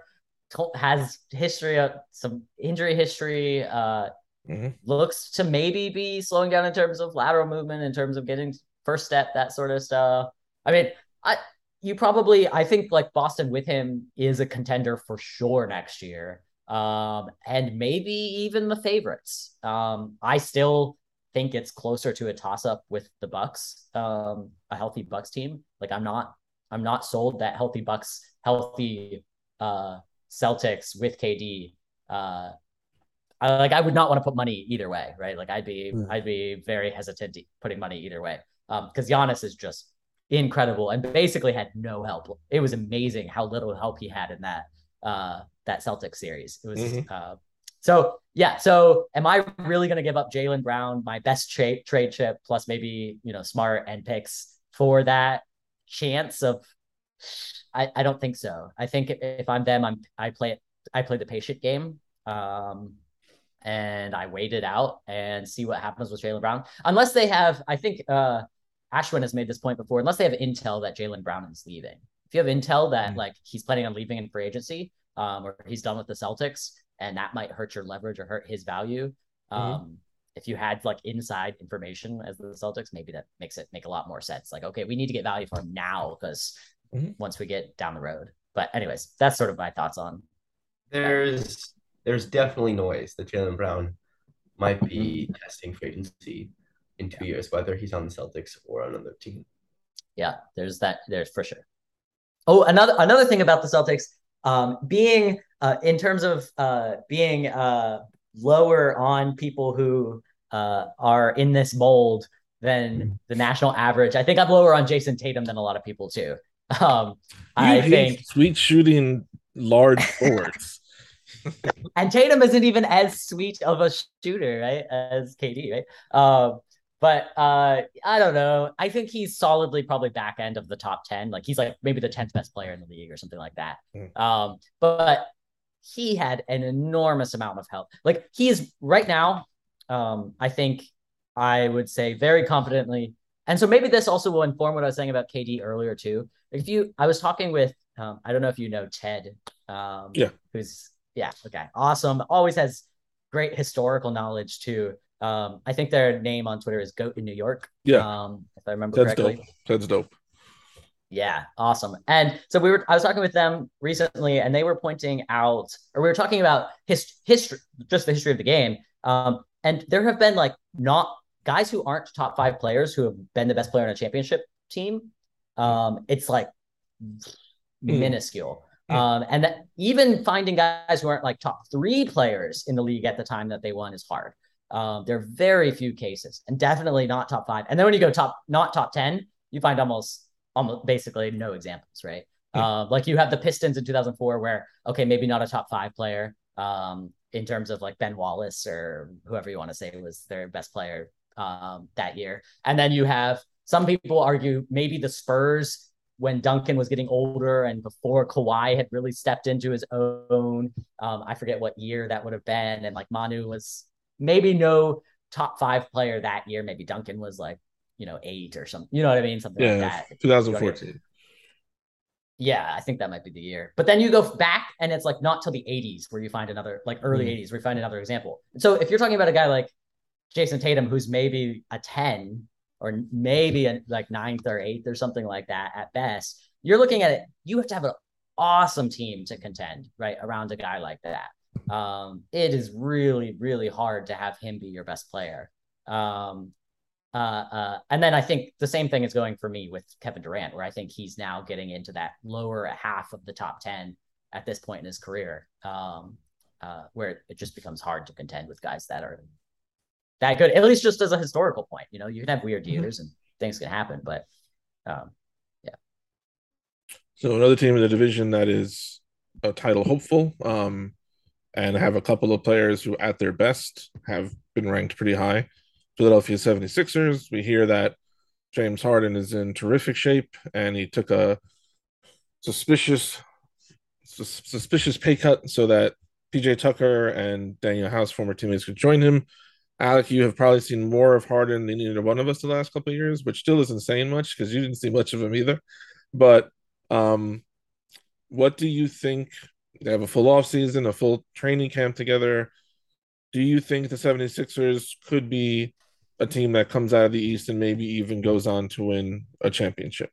Has history of some injury history. Uh, Mm-hmm. Looks to maybe be slowing down in terms of lateral movement, in terms of getting first step, that sort of stuff. I mean, I you probably I think like Boston with him is a contender for sure next year. Um, and maybe even the favorites. Um, I still think it's closer to a toss-up with the Bucks, um, a healthy Bucks team. Like I'm not I'm not sold that healthy Bucks, healthy uh Celtics with K D. Uh I, like I would not want to put money either way, right? Like I'd be Mm. I'd be very hesitant putting money either way. Um, because Giannis is just incredible and basically had no help. It was amazing how little help he had in that uh that Celtics series. It was Mhm. uh So yeah, so am I really going to give up Jaylen Brown, my best trade trade chip, plus maybe you know Smart and picks for that chance of? I, I don't think so. I think if, if I'm them, I'm I play it. I play the patient game. Um, and I wait it out and see what happens with Jaylen Brown. Unless they have, I think uh, Ashwin has made this point before. Unless they have intel that Jaylen Brown is leaving. If you have intel that mm-hmm. like he's planning on leaving in free agency, um, or he's done with the Celtics, and that might hurt your leverage or hurt his value. Um, mm-hmm. If you had like inside information as the Celtics, maybe that makes it make a lot more sense. Like, okay, we need to get value for him now because mm-hmm. once we get down the road. But anyways, that's sort of my thoughts on. There's there's definitely noise that Jaylen Brown might be testing free agency in two yeah. years, whether he's on the Celtics or another team. Yeah, there's that. There's for sure. Oh, another another thing about the Celtics, um, being uh, in terms of uh, being uh, lower on people who uh, are in this mold than the national average. I think I'm lower on Jason Tatum than a lot of people too. Um, I think sweet shooting large forwards. And Tatum isn't even as sweet of a shooter, right, as K D, right? Um, but uh, I don't know. I think he's solidly probably back end of the top ten. Like he's like maybe the tenth best player in the league or something like that. Mm. Um, but he had an enormous amount of help. Like he is right now, um, I think I would say very confidently. And so maybe this also will inform what I was saying about K D earlier too. If you, I was talking with, um, I don't know if you know Ted, um, yeah, who's yeah, okay, awesome. Always has great historical knowledge too. Um, I think their name on Twitter is Goat in New York. Yeah, um, if I remember Ted's correctly. Dope. Ted's dope. Yeah, awesome. And so we were, I was talking with them recently, and they were pointing out, or we were talking about his history, just the history of the game. Um, and there have been like not guys who aren't top five players who have been the best player on a championship team. Um, it's like mm. minuscule. Mm. Um, and that even finding guys who aren't like top three players in the league at the time that they won is hard. Um, there are very few cases, and definitely not top five. And then when you go top, not top ten, you find almost, almost basically no examples, right? Mm. Uh, like you have the Pistons in two thousand four, where okay, maybe not a top five player um, in terms of like Ben Wallace or whoever you want to say was their best player um, that year. And then you have some people argue maybe the Spurs when Duncan was getting older and before Kawhi had really stepped into his own. Um, I forget what year that would have been, and like Manu was maybe no top five player that year. Maybe Duncan was like, you know, eight or something. You know what I mean? Something yeah, like that. twenty fourteen. Yeah, I think that might be the year. But then you go back and it's like not till the eighties where you find another, like early mm. eighties, where you find another example. So if you're talking about a guy like Jason Tatum, who's maybe a ten or maybe a, like ninth or eighth or something like that at best, you're looking at it, you have to have an awesome team to contend, right, around a guy like that. Um, it is really, really hard to have him be your best player. Um, uh, uh, and then I think the same thing is going for me with Kevin Durant, where I think he's now getting into that lower half of the top ten at this point in his career, um, uh, where it just becomes hard to contend with guys that are that good, at least just as a historical point. You know, you can have weird years and things can happen, but um, yeah. So another team in the division that is a title hopeful, um, and have a couple of players who at their best have been ranked pretty high. Philadelphia seventy-sixers. We hear that James Harden is in terrific shape and he took a suspicious sus- suspicious pay cut so that P J Tucker and Daniel House, former teammates, could join him. Alec, you have probably seen more of Harden than either one of us the last couple of years, which still isn't saying much because you didn't see much of him either. But um, what do you think? They have a full offseason, a full training camp together. Do you think the seventy-sixers could be a team that comes out of the East and maybe even goes on to win a championship?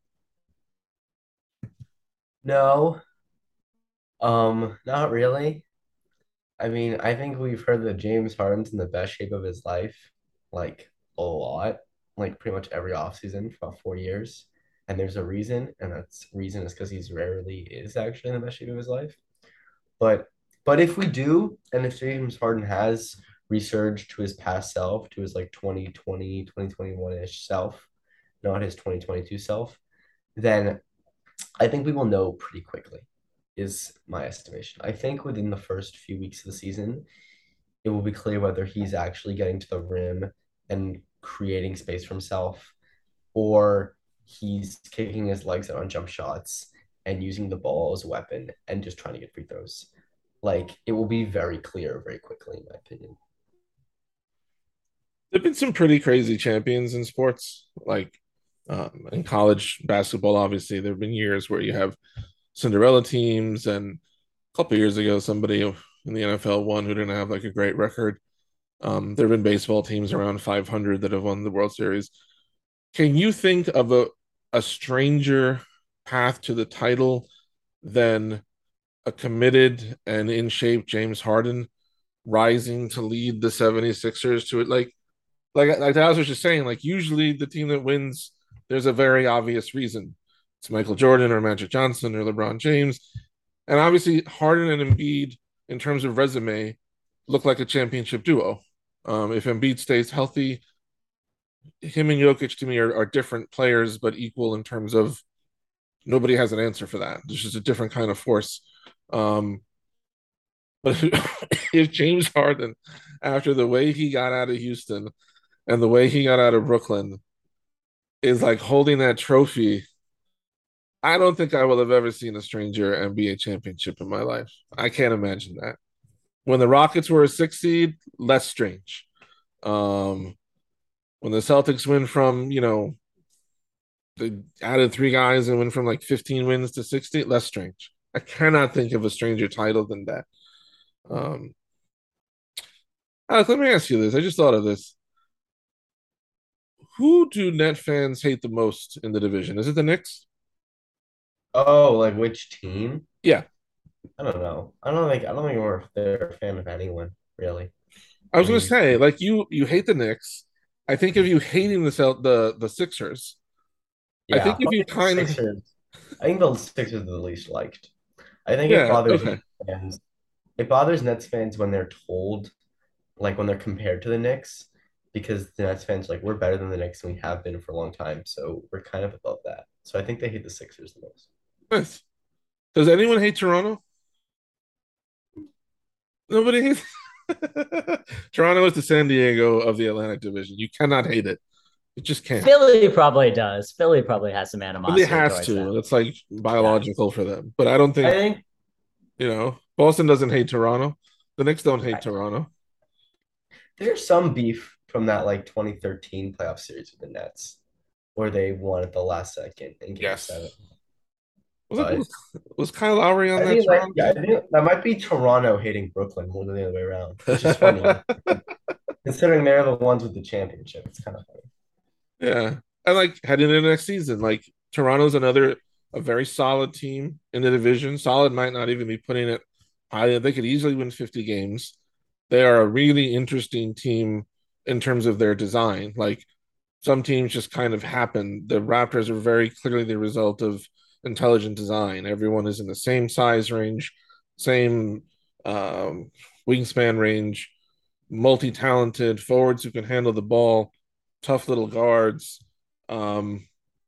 No. Um, not really. I mean, I think we've heard that James Harden's in the best shape of his life, like a lot, like pretty much every offseason for about four years. And there's a reason, and that's reason is because he's rarely is actually in the best shape of his life. But but if we do, and if James Harden has resurged to his past self, to his like twenty twenty, twenty twenty-one-ish self, not his twenty twenty-two self, then I think we will know pretty quickly, is my estimation. I think within the first few weeks of the season, it will be clear whether he's actually getting to the rim and creating space for himself, or he's kicking his legs out on jump shots and using the ball as a weapon and just trying to get free throws. Like it will be very clear very quickly, in my opinion. There've been some pretty crazy champions in sports, like um, in college basketball. Obviously, there have been years where you have Cinderella teams, and a couple years ago, somebody in the N F L won who didn't have like a great record. Um, there have been baseball teams around five hundred that have won the World Series. Can you think of a a stranger path to the title than a committed and in shape James Harden rising to lead the 76ers to it? Like, like, like I was just saying, like, usually the team that wins, there's a very obvious reason. It's Michael Jordan or Magic Johnson or LeBron James. And obviously, Harden and Embiid, in terms of resume, look like a championship duo. Um, if Embiid stays healthy, him and Jokic to me are, are different players, but equal in terms of nobody has an answer for that. There's just a different kind of force. Um, but if James Harden, after the way he got out of Houston and the way he got out of Brooklyn, is like holding that trophy, I don't think I will have ever seen a stranger N B A championship in my life. I can't imagine that. When the Rockets were a six seed, less strange. Um, when the Celtics win from, you know, they added three guys and went from like fifteen wins to sixty, less strange. I cannot think of a stranger title than that. Um, Alex, let me ask you this. I just thought of this. Who do Net fans hate the most in the division? Is it the Knicks? Oh, like which team? Yeah. I don't know. I don't think I don't think we're they're a fan of anyone, really. I I was going to mean, say, like you, you hate the Knicks. I think of you hating the Celt- the the Sixers. I yeah, think if you probably the kind of, Sixers. I think the Sixers are the least liked. I think it yeah, bothers okay, Nets fans. It bothers Nets fans when they're told, like when they're compared to the Knicks, because the Nets fans are like we're better than the Knicks and we have been for a long time, so we're kind of above that. So I think they hate the Sixers the most. nice. Does anyone hate Toronto? Nobody hates. Toronto is the San Diego of the Atlantic Division. You cannot hate it. You just can't. Philly probably does. Philly probably has some Philly animosity has towards to. them. That's like Yeah. biological for them. But I don't I think, think you know, Boston doesn't hate Toronto. The Knicks don't hate Right. Toronto. there's some beef from that like twenty thirteen playoff series with the Nets, where they won at the last second in Game Yes. Seven. Was, it, But was, was Kyle Lowry on I that think like Toronto yeah, I team? think that might be Toronto hating Brooklyn more than the other way around, which is funny. Considering they're the ones with the championship, it's kind of funny. Yeah. And like heading into next season, like Toronto's another a very solid team in the division. Solid might not even be putting it high. They could easily win fifty games. They are a really interesting team in terms of their design. Like some teams just kind of happen. The Raptors are very clearly the result of intelligent design. Everyone is in the same size range, same um, wingspan range, multi-talented forwards who can handle the ball, tough little guards. Um,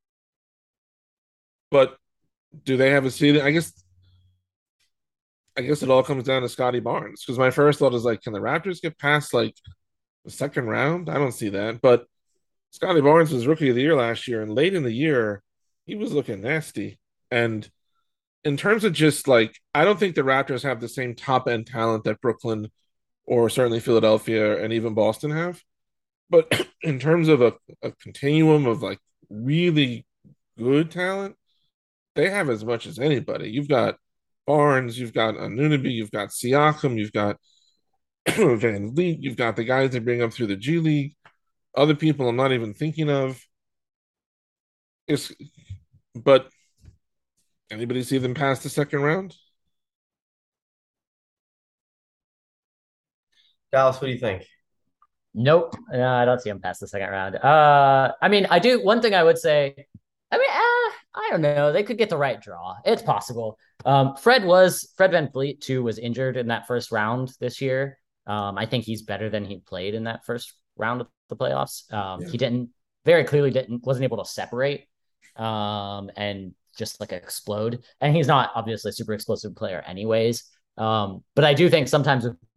but do they have a ceiling? I guess I guess it all comes down to Scotty Barnes because my first thought is like, can the Raptors get past like the second round? I don't see that. But Scotty Barnes was rookie of the year last year, and late in the year, he was looking nasty. And in terms of just like, I don't think the Raptors have the same top end talent that Brooklyn or certainly Philadelphia and even Boston have. But in terms of a, a continuum of like really good talent, they have as much as anybody. You've got Barnes, you've got Anunoby, you've got Siakam, you've got Van Vliet, you've got the guys they bring up through the G League, other people I'm not even thinking of. It's, but anybody see them past the second round? Dallas, what do you think? Nope. No, I don't see him past the second round. Uh, I mean, I do. One thing I would say, I mean, uh, I don't know. They could get the right draw. It's possible. Um, Fred was Fred VanVleet too was injured in that first round this year. Um, I think he's better than he played in that first round of the playoffs. Um, Yeah. He didn't very clearly didn't wasn't able to separate um, and just like explode. And he's not obviously a super explosive player anyways. Um, but I do think sometimes with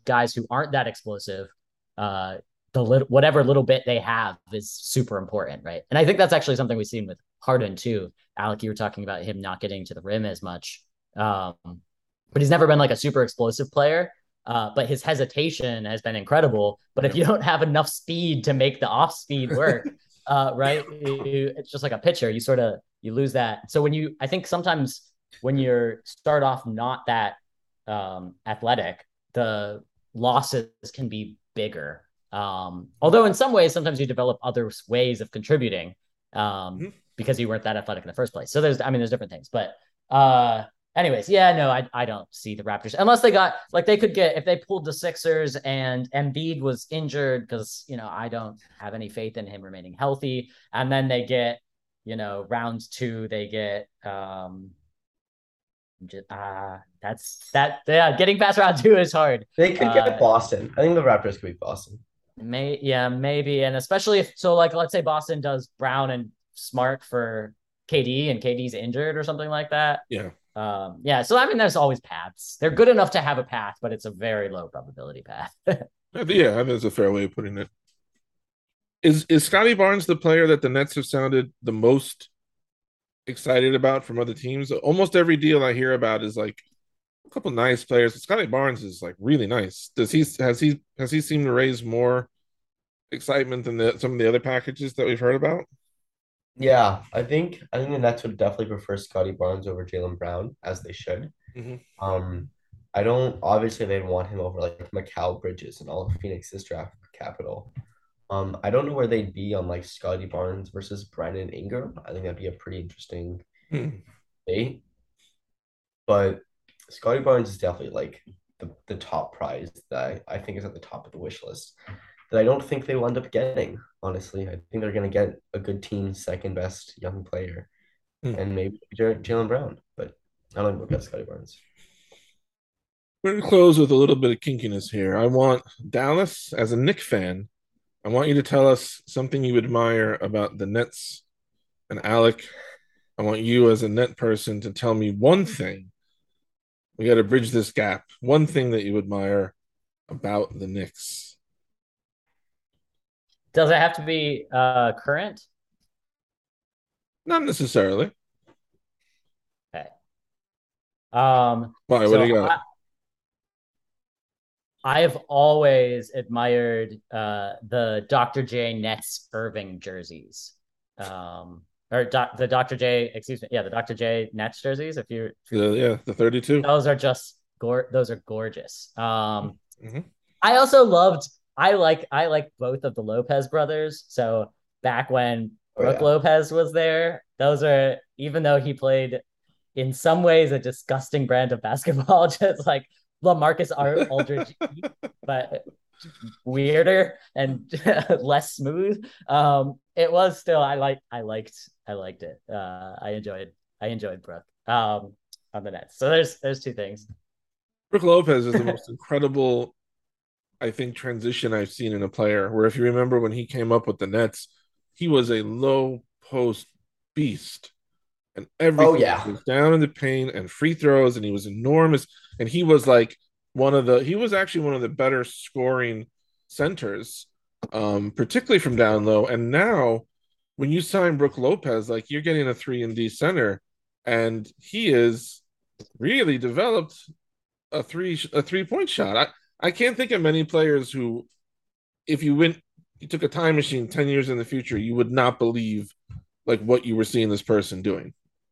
guys who aren't that explosive, uh, the little, whatever little bit they have is super important, right? And I think that's actually something we've seen with Harden too. Alec, you were talking about him not getting to the rim as much, um, but he's never been like a super explosive player. Uh, but his hesitation has been incredible. But if you don't have enough speed to make the off speed work, uh, right, you, it's just like a pitcher. You sort of you lose that. So when you, I think sometimes when you start off not that um, athletic, the losses can be bigger. Um, although in some ways, sometimes you develop other ways of contributing um, mm-hmm. because you weren't that athletic in the first place. So there's, I mean, there's different things, but uh, anyways, yeah, no, I I don't see the Raptors unless they got like they could get if they pulled the Sixers and Embiid was injured because you know I don't have any faith in him remaining healthy, and then they get you know round two they get um just, uh that's that yeah getting past round two is hard. They could get uh, Boston. I think the Raptors could beat Boston. May yeah maybe, and especially if so like let's say Boston does Brown and Smart for K D and K D's injured or something like that. Yeah. Um, yeah, so I mean, there's always paths. They're good enough to have a path, but it's a very low probability path. yeah, I think that's a fair way of putting it. Is is Scottie Barnes the player that the Nets have sounded the most excited about from other teams? Almost every deal I hear about is like a couple nice players. Scottie Barnes is like really nice. Does he has he has he seemed to raise more excitement than the, some of the other packages that we've heard about? Yeah, I think I think the Nets would definitely prefer Scottie Barnes over Jaylen Brown, as they should. Mm-hmm. Um, I don't obviously they'd want him over like Mikal Bridges and all of Phoenix's draft capital. Um, I don't know where they'd be on like Scottie Barnes versus Brandon Ingram. I think that'd be a pretty interesting mm-hmm. debate. But Scottie Barnes is definitely like the, the top prize that I, I think is at the top of the wish list. That I don't think they will end up getting, honestly. I think they're going to get a good team's second best young player mm. and maybe J- Jaylen Brown, but I don't think we'll get Scottie Barnes. We're going to close with a little bit of kinkiness here. I want Dallas, as a Knicks fan, I want you to tell us something you admire about the Nets. And Alec, I want you as a Net person to tell me one thing. We got to bridge this gap. One thing that you admire about the Knicks. Does it have to be uh, current? Not necessarily. Okay. Um, Why? What so do you got? I, I've always admired uh, the Doctor J Nets Irving jerseys. Um, or doc, the Doctor J, excuse me, yeah, the Doctor J Nets jerseys. If you, if the, yeah, the thirty-two. Those are just gor- Those are gorgeous. Um, mm-hmm. I also loved. I like I like both of the Lopez brothers. So back when Brooke oh, yeah. Lopez was there, those are even though he played in some ways a disgusting brand of basketball, just like LaMarcus Aldridge, but weirder and less smooth. Um, it was still I like I liked I liked it. Uh, I enjoyed I enjoyed Brooke um, on the Nets. So there's there's two things. Brooke Lopez is the most incredible, I think, transition I've seen in a player, where if you remember when he came up with the Nets, he was a low post beast. And everything oh, yeah. was down in the paint and free throws, and he was enormous. And he was like one of the, he was actually one of the better scoring centers, um, particularly from down low. And now when you sign Brooke Lopez, like you're getting a three and D center, and he is really developed a three, a three point shot. I, I can't think of many players who, if you went, you took a time machine ten years in the future, you would not believe like what you were seeing this person doing.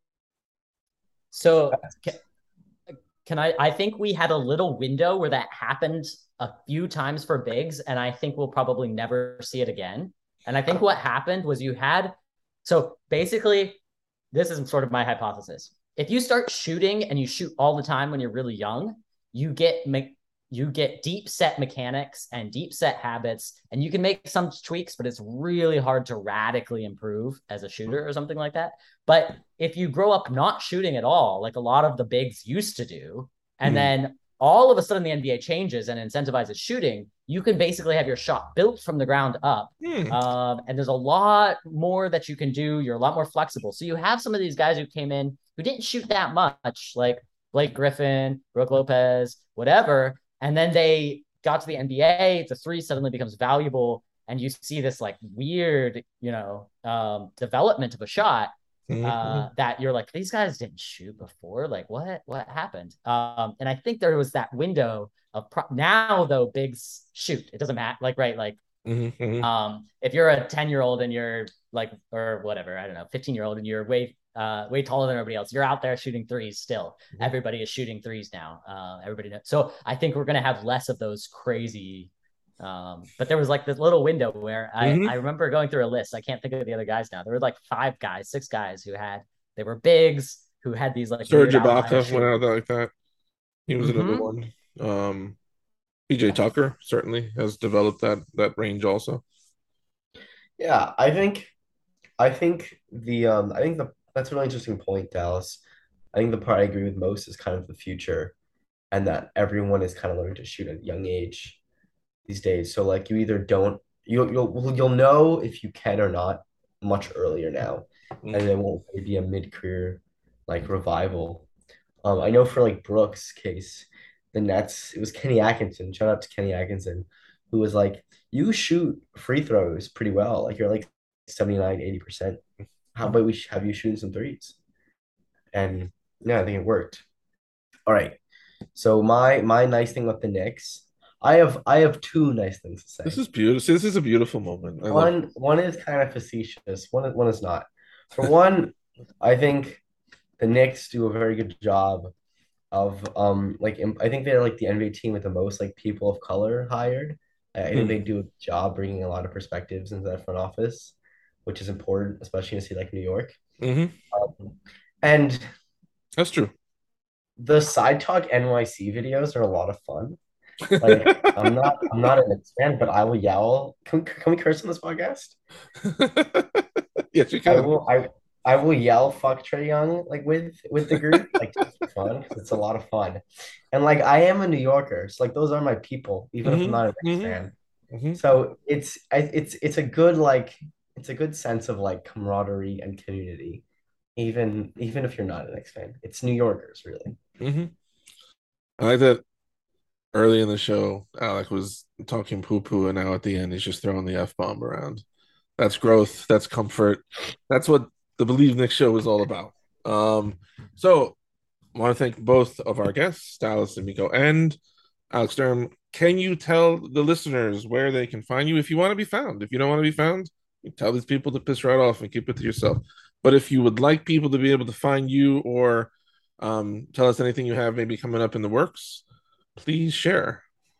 So can, can I, I think we had a little window where that happened a few times for bigs, and I think we'll probably never see it again. And I think what happened was you had, so basically this is sort of my hypothesis. If you start shooting and you shoot all the time when you're really young, you get me- you get deep set mechanics and deep set habits, and you can make some tweaks, but it's really hard to radically improve as a shooter or something like that. But if you grow up not shooting at all, like a lot of the bigs used to do, and mm. then all of a sudden the N B A changes and incentivizes shooting, you can basically have your shot built from the ground up. Mm. Um, and there's a lot more that you can do. You're a lot more flexible. So you have some of these guys who came in who didn't shoot that much, like Blake Griffin, Brooke Lopez, whatever. And then they got to the N B A, the three suddenly becomes valuable, and you see this like weird, you know, um, development of a shot Mm-hmm. uh, that you're like, these guys didn't shoot before. Like, what what happened? Um, and I think there was that window of pro- now though, bigs shoot. It doesn't matter. Like, right, like. Mm-hmm. Um, if you're a ten year old and you're like, or whatever, I don't know, fifteen year old and you're way, uh, way taller than everybody else, you're out there shooting threes still. Mm-hmm. Everybody is shooting threes now. Uh, everybody knows. So I think we're going to have less of those crazy, um, but there was like this little window where I, mm-hmm. I remember going through a list. I can't think of the other guys now. There were like five guys, six guys who had, they were bigs who had these like. Serge Ibaka went out like that. He was mm-hmm. another one. Um, P J Tucker certainly has developed that that range also. Yeah, I think, I think the um, I think the that's a really interesting point, Dallas. I think the part I agree with most is kind of the future, and that everyone is kind of learning to shoot at a young age these days. So like you either don't you'll you'll you'll know if you can or not much earlier now, mm-hmm. and it won't be a mid career like revival. Um, I know for like Brooks' case. The Nets, it was Kenny Atkinson. Shout out to Kenny Atkinson, who was like, you shoot free throws pretty well. Like you're like seventy-nine, eighty percent. How about we have you shooting some threes? And yeah, I think it worked. All right. So my my nice thing with the Knicks, I have I have two nice things to say. This is beautiful. This is a beautiful moment. I one love one is kind of facetious. One one is not. For one, I think the Knicks do a very good job of um like I think they're like the N B A team with the most like people of color hired. I think mm. they do a job bringing a lot of perspectives into that front office, which is important, especially in a city like New York. Mm-hmm. Um, and that's true. The Side Talk N Y C videos are a lot of fun. Like I'm not I'm not a Knicks fan, but I will yell. Can, can we curse on this podcast? Yes, you can. I will. I I will yell "fuck Trae Young" like with with the group, like just for fun, because it's a lot of fun. And like I am a New Yorker, so like those are my people, even mm-hmm. if I'm not a Knicks mm-hmm. fan. Mm-hmm. So it's it's it's a good like it's a good sense of like camaraderie and community, even even if you're not a Knicks fan. It's New Yorkers, really. Mm-hmm. I like that. Early in the show, Alec was talking poo-poo, and now at the end, he's just throwing the F-bomb around. That's growth. That's comfort. That's what the Believe Knicks show is all about. Um, so I want to thank both of our guests, Dallas and Miko and Alex Sturm. Can you tell the listeners where they can find you if you want to be found? If you don't want to be found, you tell these people to piss right off and keep it to yourself. But if you would like people to be able to find you or um, tell us anything you have maybe coming up in the works, please share.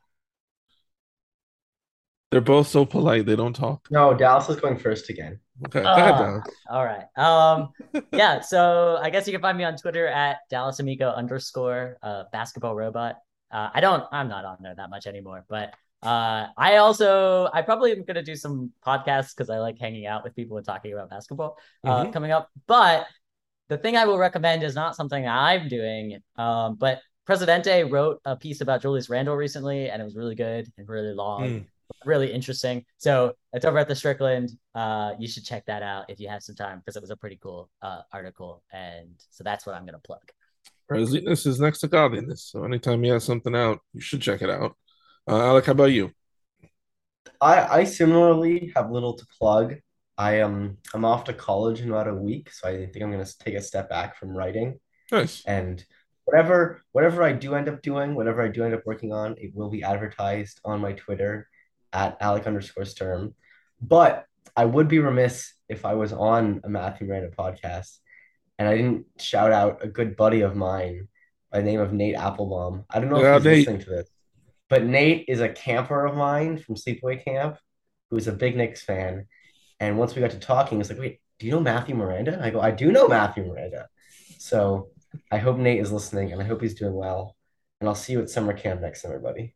They're both so polite, they don't talk. No, Dallas is going first again. Okay, go uh, ahead, Dallas. All right. Um, yeah, so I guess you can find me on Twitter at Dallas Amico underscore uh, basketball robot. Uh, I don't, I'm not on there that much anymore, but uh, I also, I probably am going to do some podcasts because I like hanging out with people and talking about basketball uh, mm-hmm. coming up. But the thing I will recommend is not something I'm doing, um, but Presidente wrote a piece about Julius Randle recently, and it was really good and really long. Mm. Really interesting. So it's over at the Strickland. Uh, you should check that out if you have some time because it was a pretty cool uh, article. And so that's what I'm going to plug. Presliness is next to godliness. So anytime you have something out, you should check it out. Uh, Alec, how about you? I, I similarly have little to plug. I am I'm off to college in about a week, so I think I'm going to take a step back from writing. Nice. And whatever whatever I do end up doing, whatever I do end up working on, it will be advertised on my Twitter at Alec underscore Sturm. But I would be remiss if I was on a Matthew Miranda podcast and I didn't shout out a good buddy of mine by the name of Nate Applebaum. I don't know yeah, if he's Nate. listening to this, but Nate is a camper of mine from Sleepaway Camp who's a big Knicks fan. And once we got to talking, it's like, wait, do you know Matthew Miranda? I go, I do know Matthew Miranda. So I hope Nate is listening, and I hope he's doing well. And I'll see you at summer camp next summer, buddy.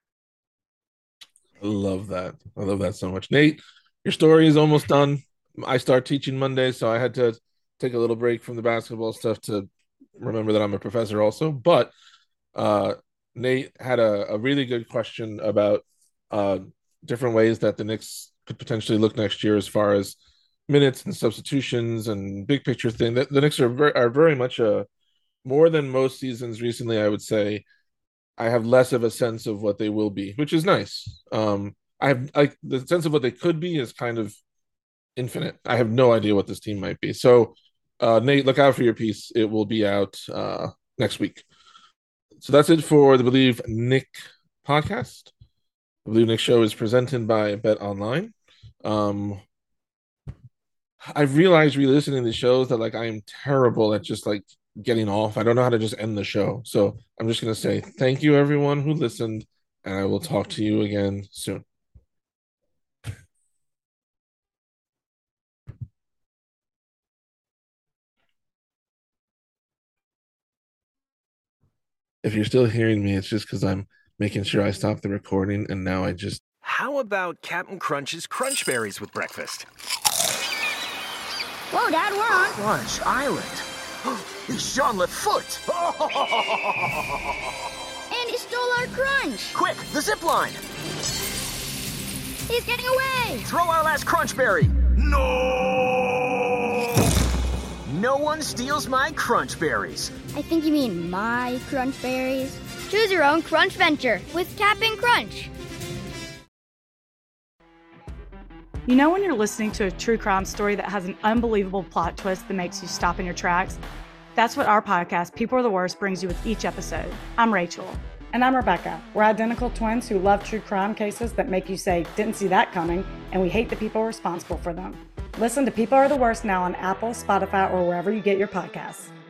I love that. I love that so much. Nate, your story is almost done. I start teaching Monday, so I had to take a little break from the basketball stuff to remember that I'm a professor also. But uh, Nate had a, a really good question about uh, different ways that the Knicks could potentially look next year as far as minutes and substitutions and big picture thing. The, the Knicks are very, are very much a more than most seasons recently, I would say, I have less of a sense of what they will be, which is nice. Um, I have like the sense of what they could be is kind of infinite. I have no idea what this team might be. So, uh, Nate, look out for your piece. It will be out uh, next week. So that's it for the Believe Nick podcast. The Believe Nick show is presented by Bet Online. Um, I've realized re-listening to the shows that like I am terrible at just like getting off. I don't know how to just end the show. So I'm just gonna say thank you everyone who listened, and I will talk to you again soon. If you're still hearing me, it's just because I'm making sure I stop the recording, and now I just. How about Captain Crunch's Crunch Berries with breakfast? Whoa, Dad, we're on. Crunch Island. It's Jean Lafoot. And he stole our crunch. Quick, the zip line. He's getting away. Throw our last crunch berry. No! No one steals my crunch berries. I think you mean my crunch berries. Choose your own crunch venture with Cap'n Crunch. You know when you're listening to a true crime story that has an unbelievable plot twist that makes you stop in your tracks? That's what our podcast, People Are the Worst, brings you with each episode. I'm Rachel. And I'm Rebecca. We're identical twins who love true crime cases that make you say, didn't see that coming, and we hate the people responsible for them. Listen to People Are the Worst now on Apple, Spotify, or wherever you get your podcasts.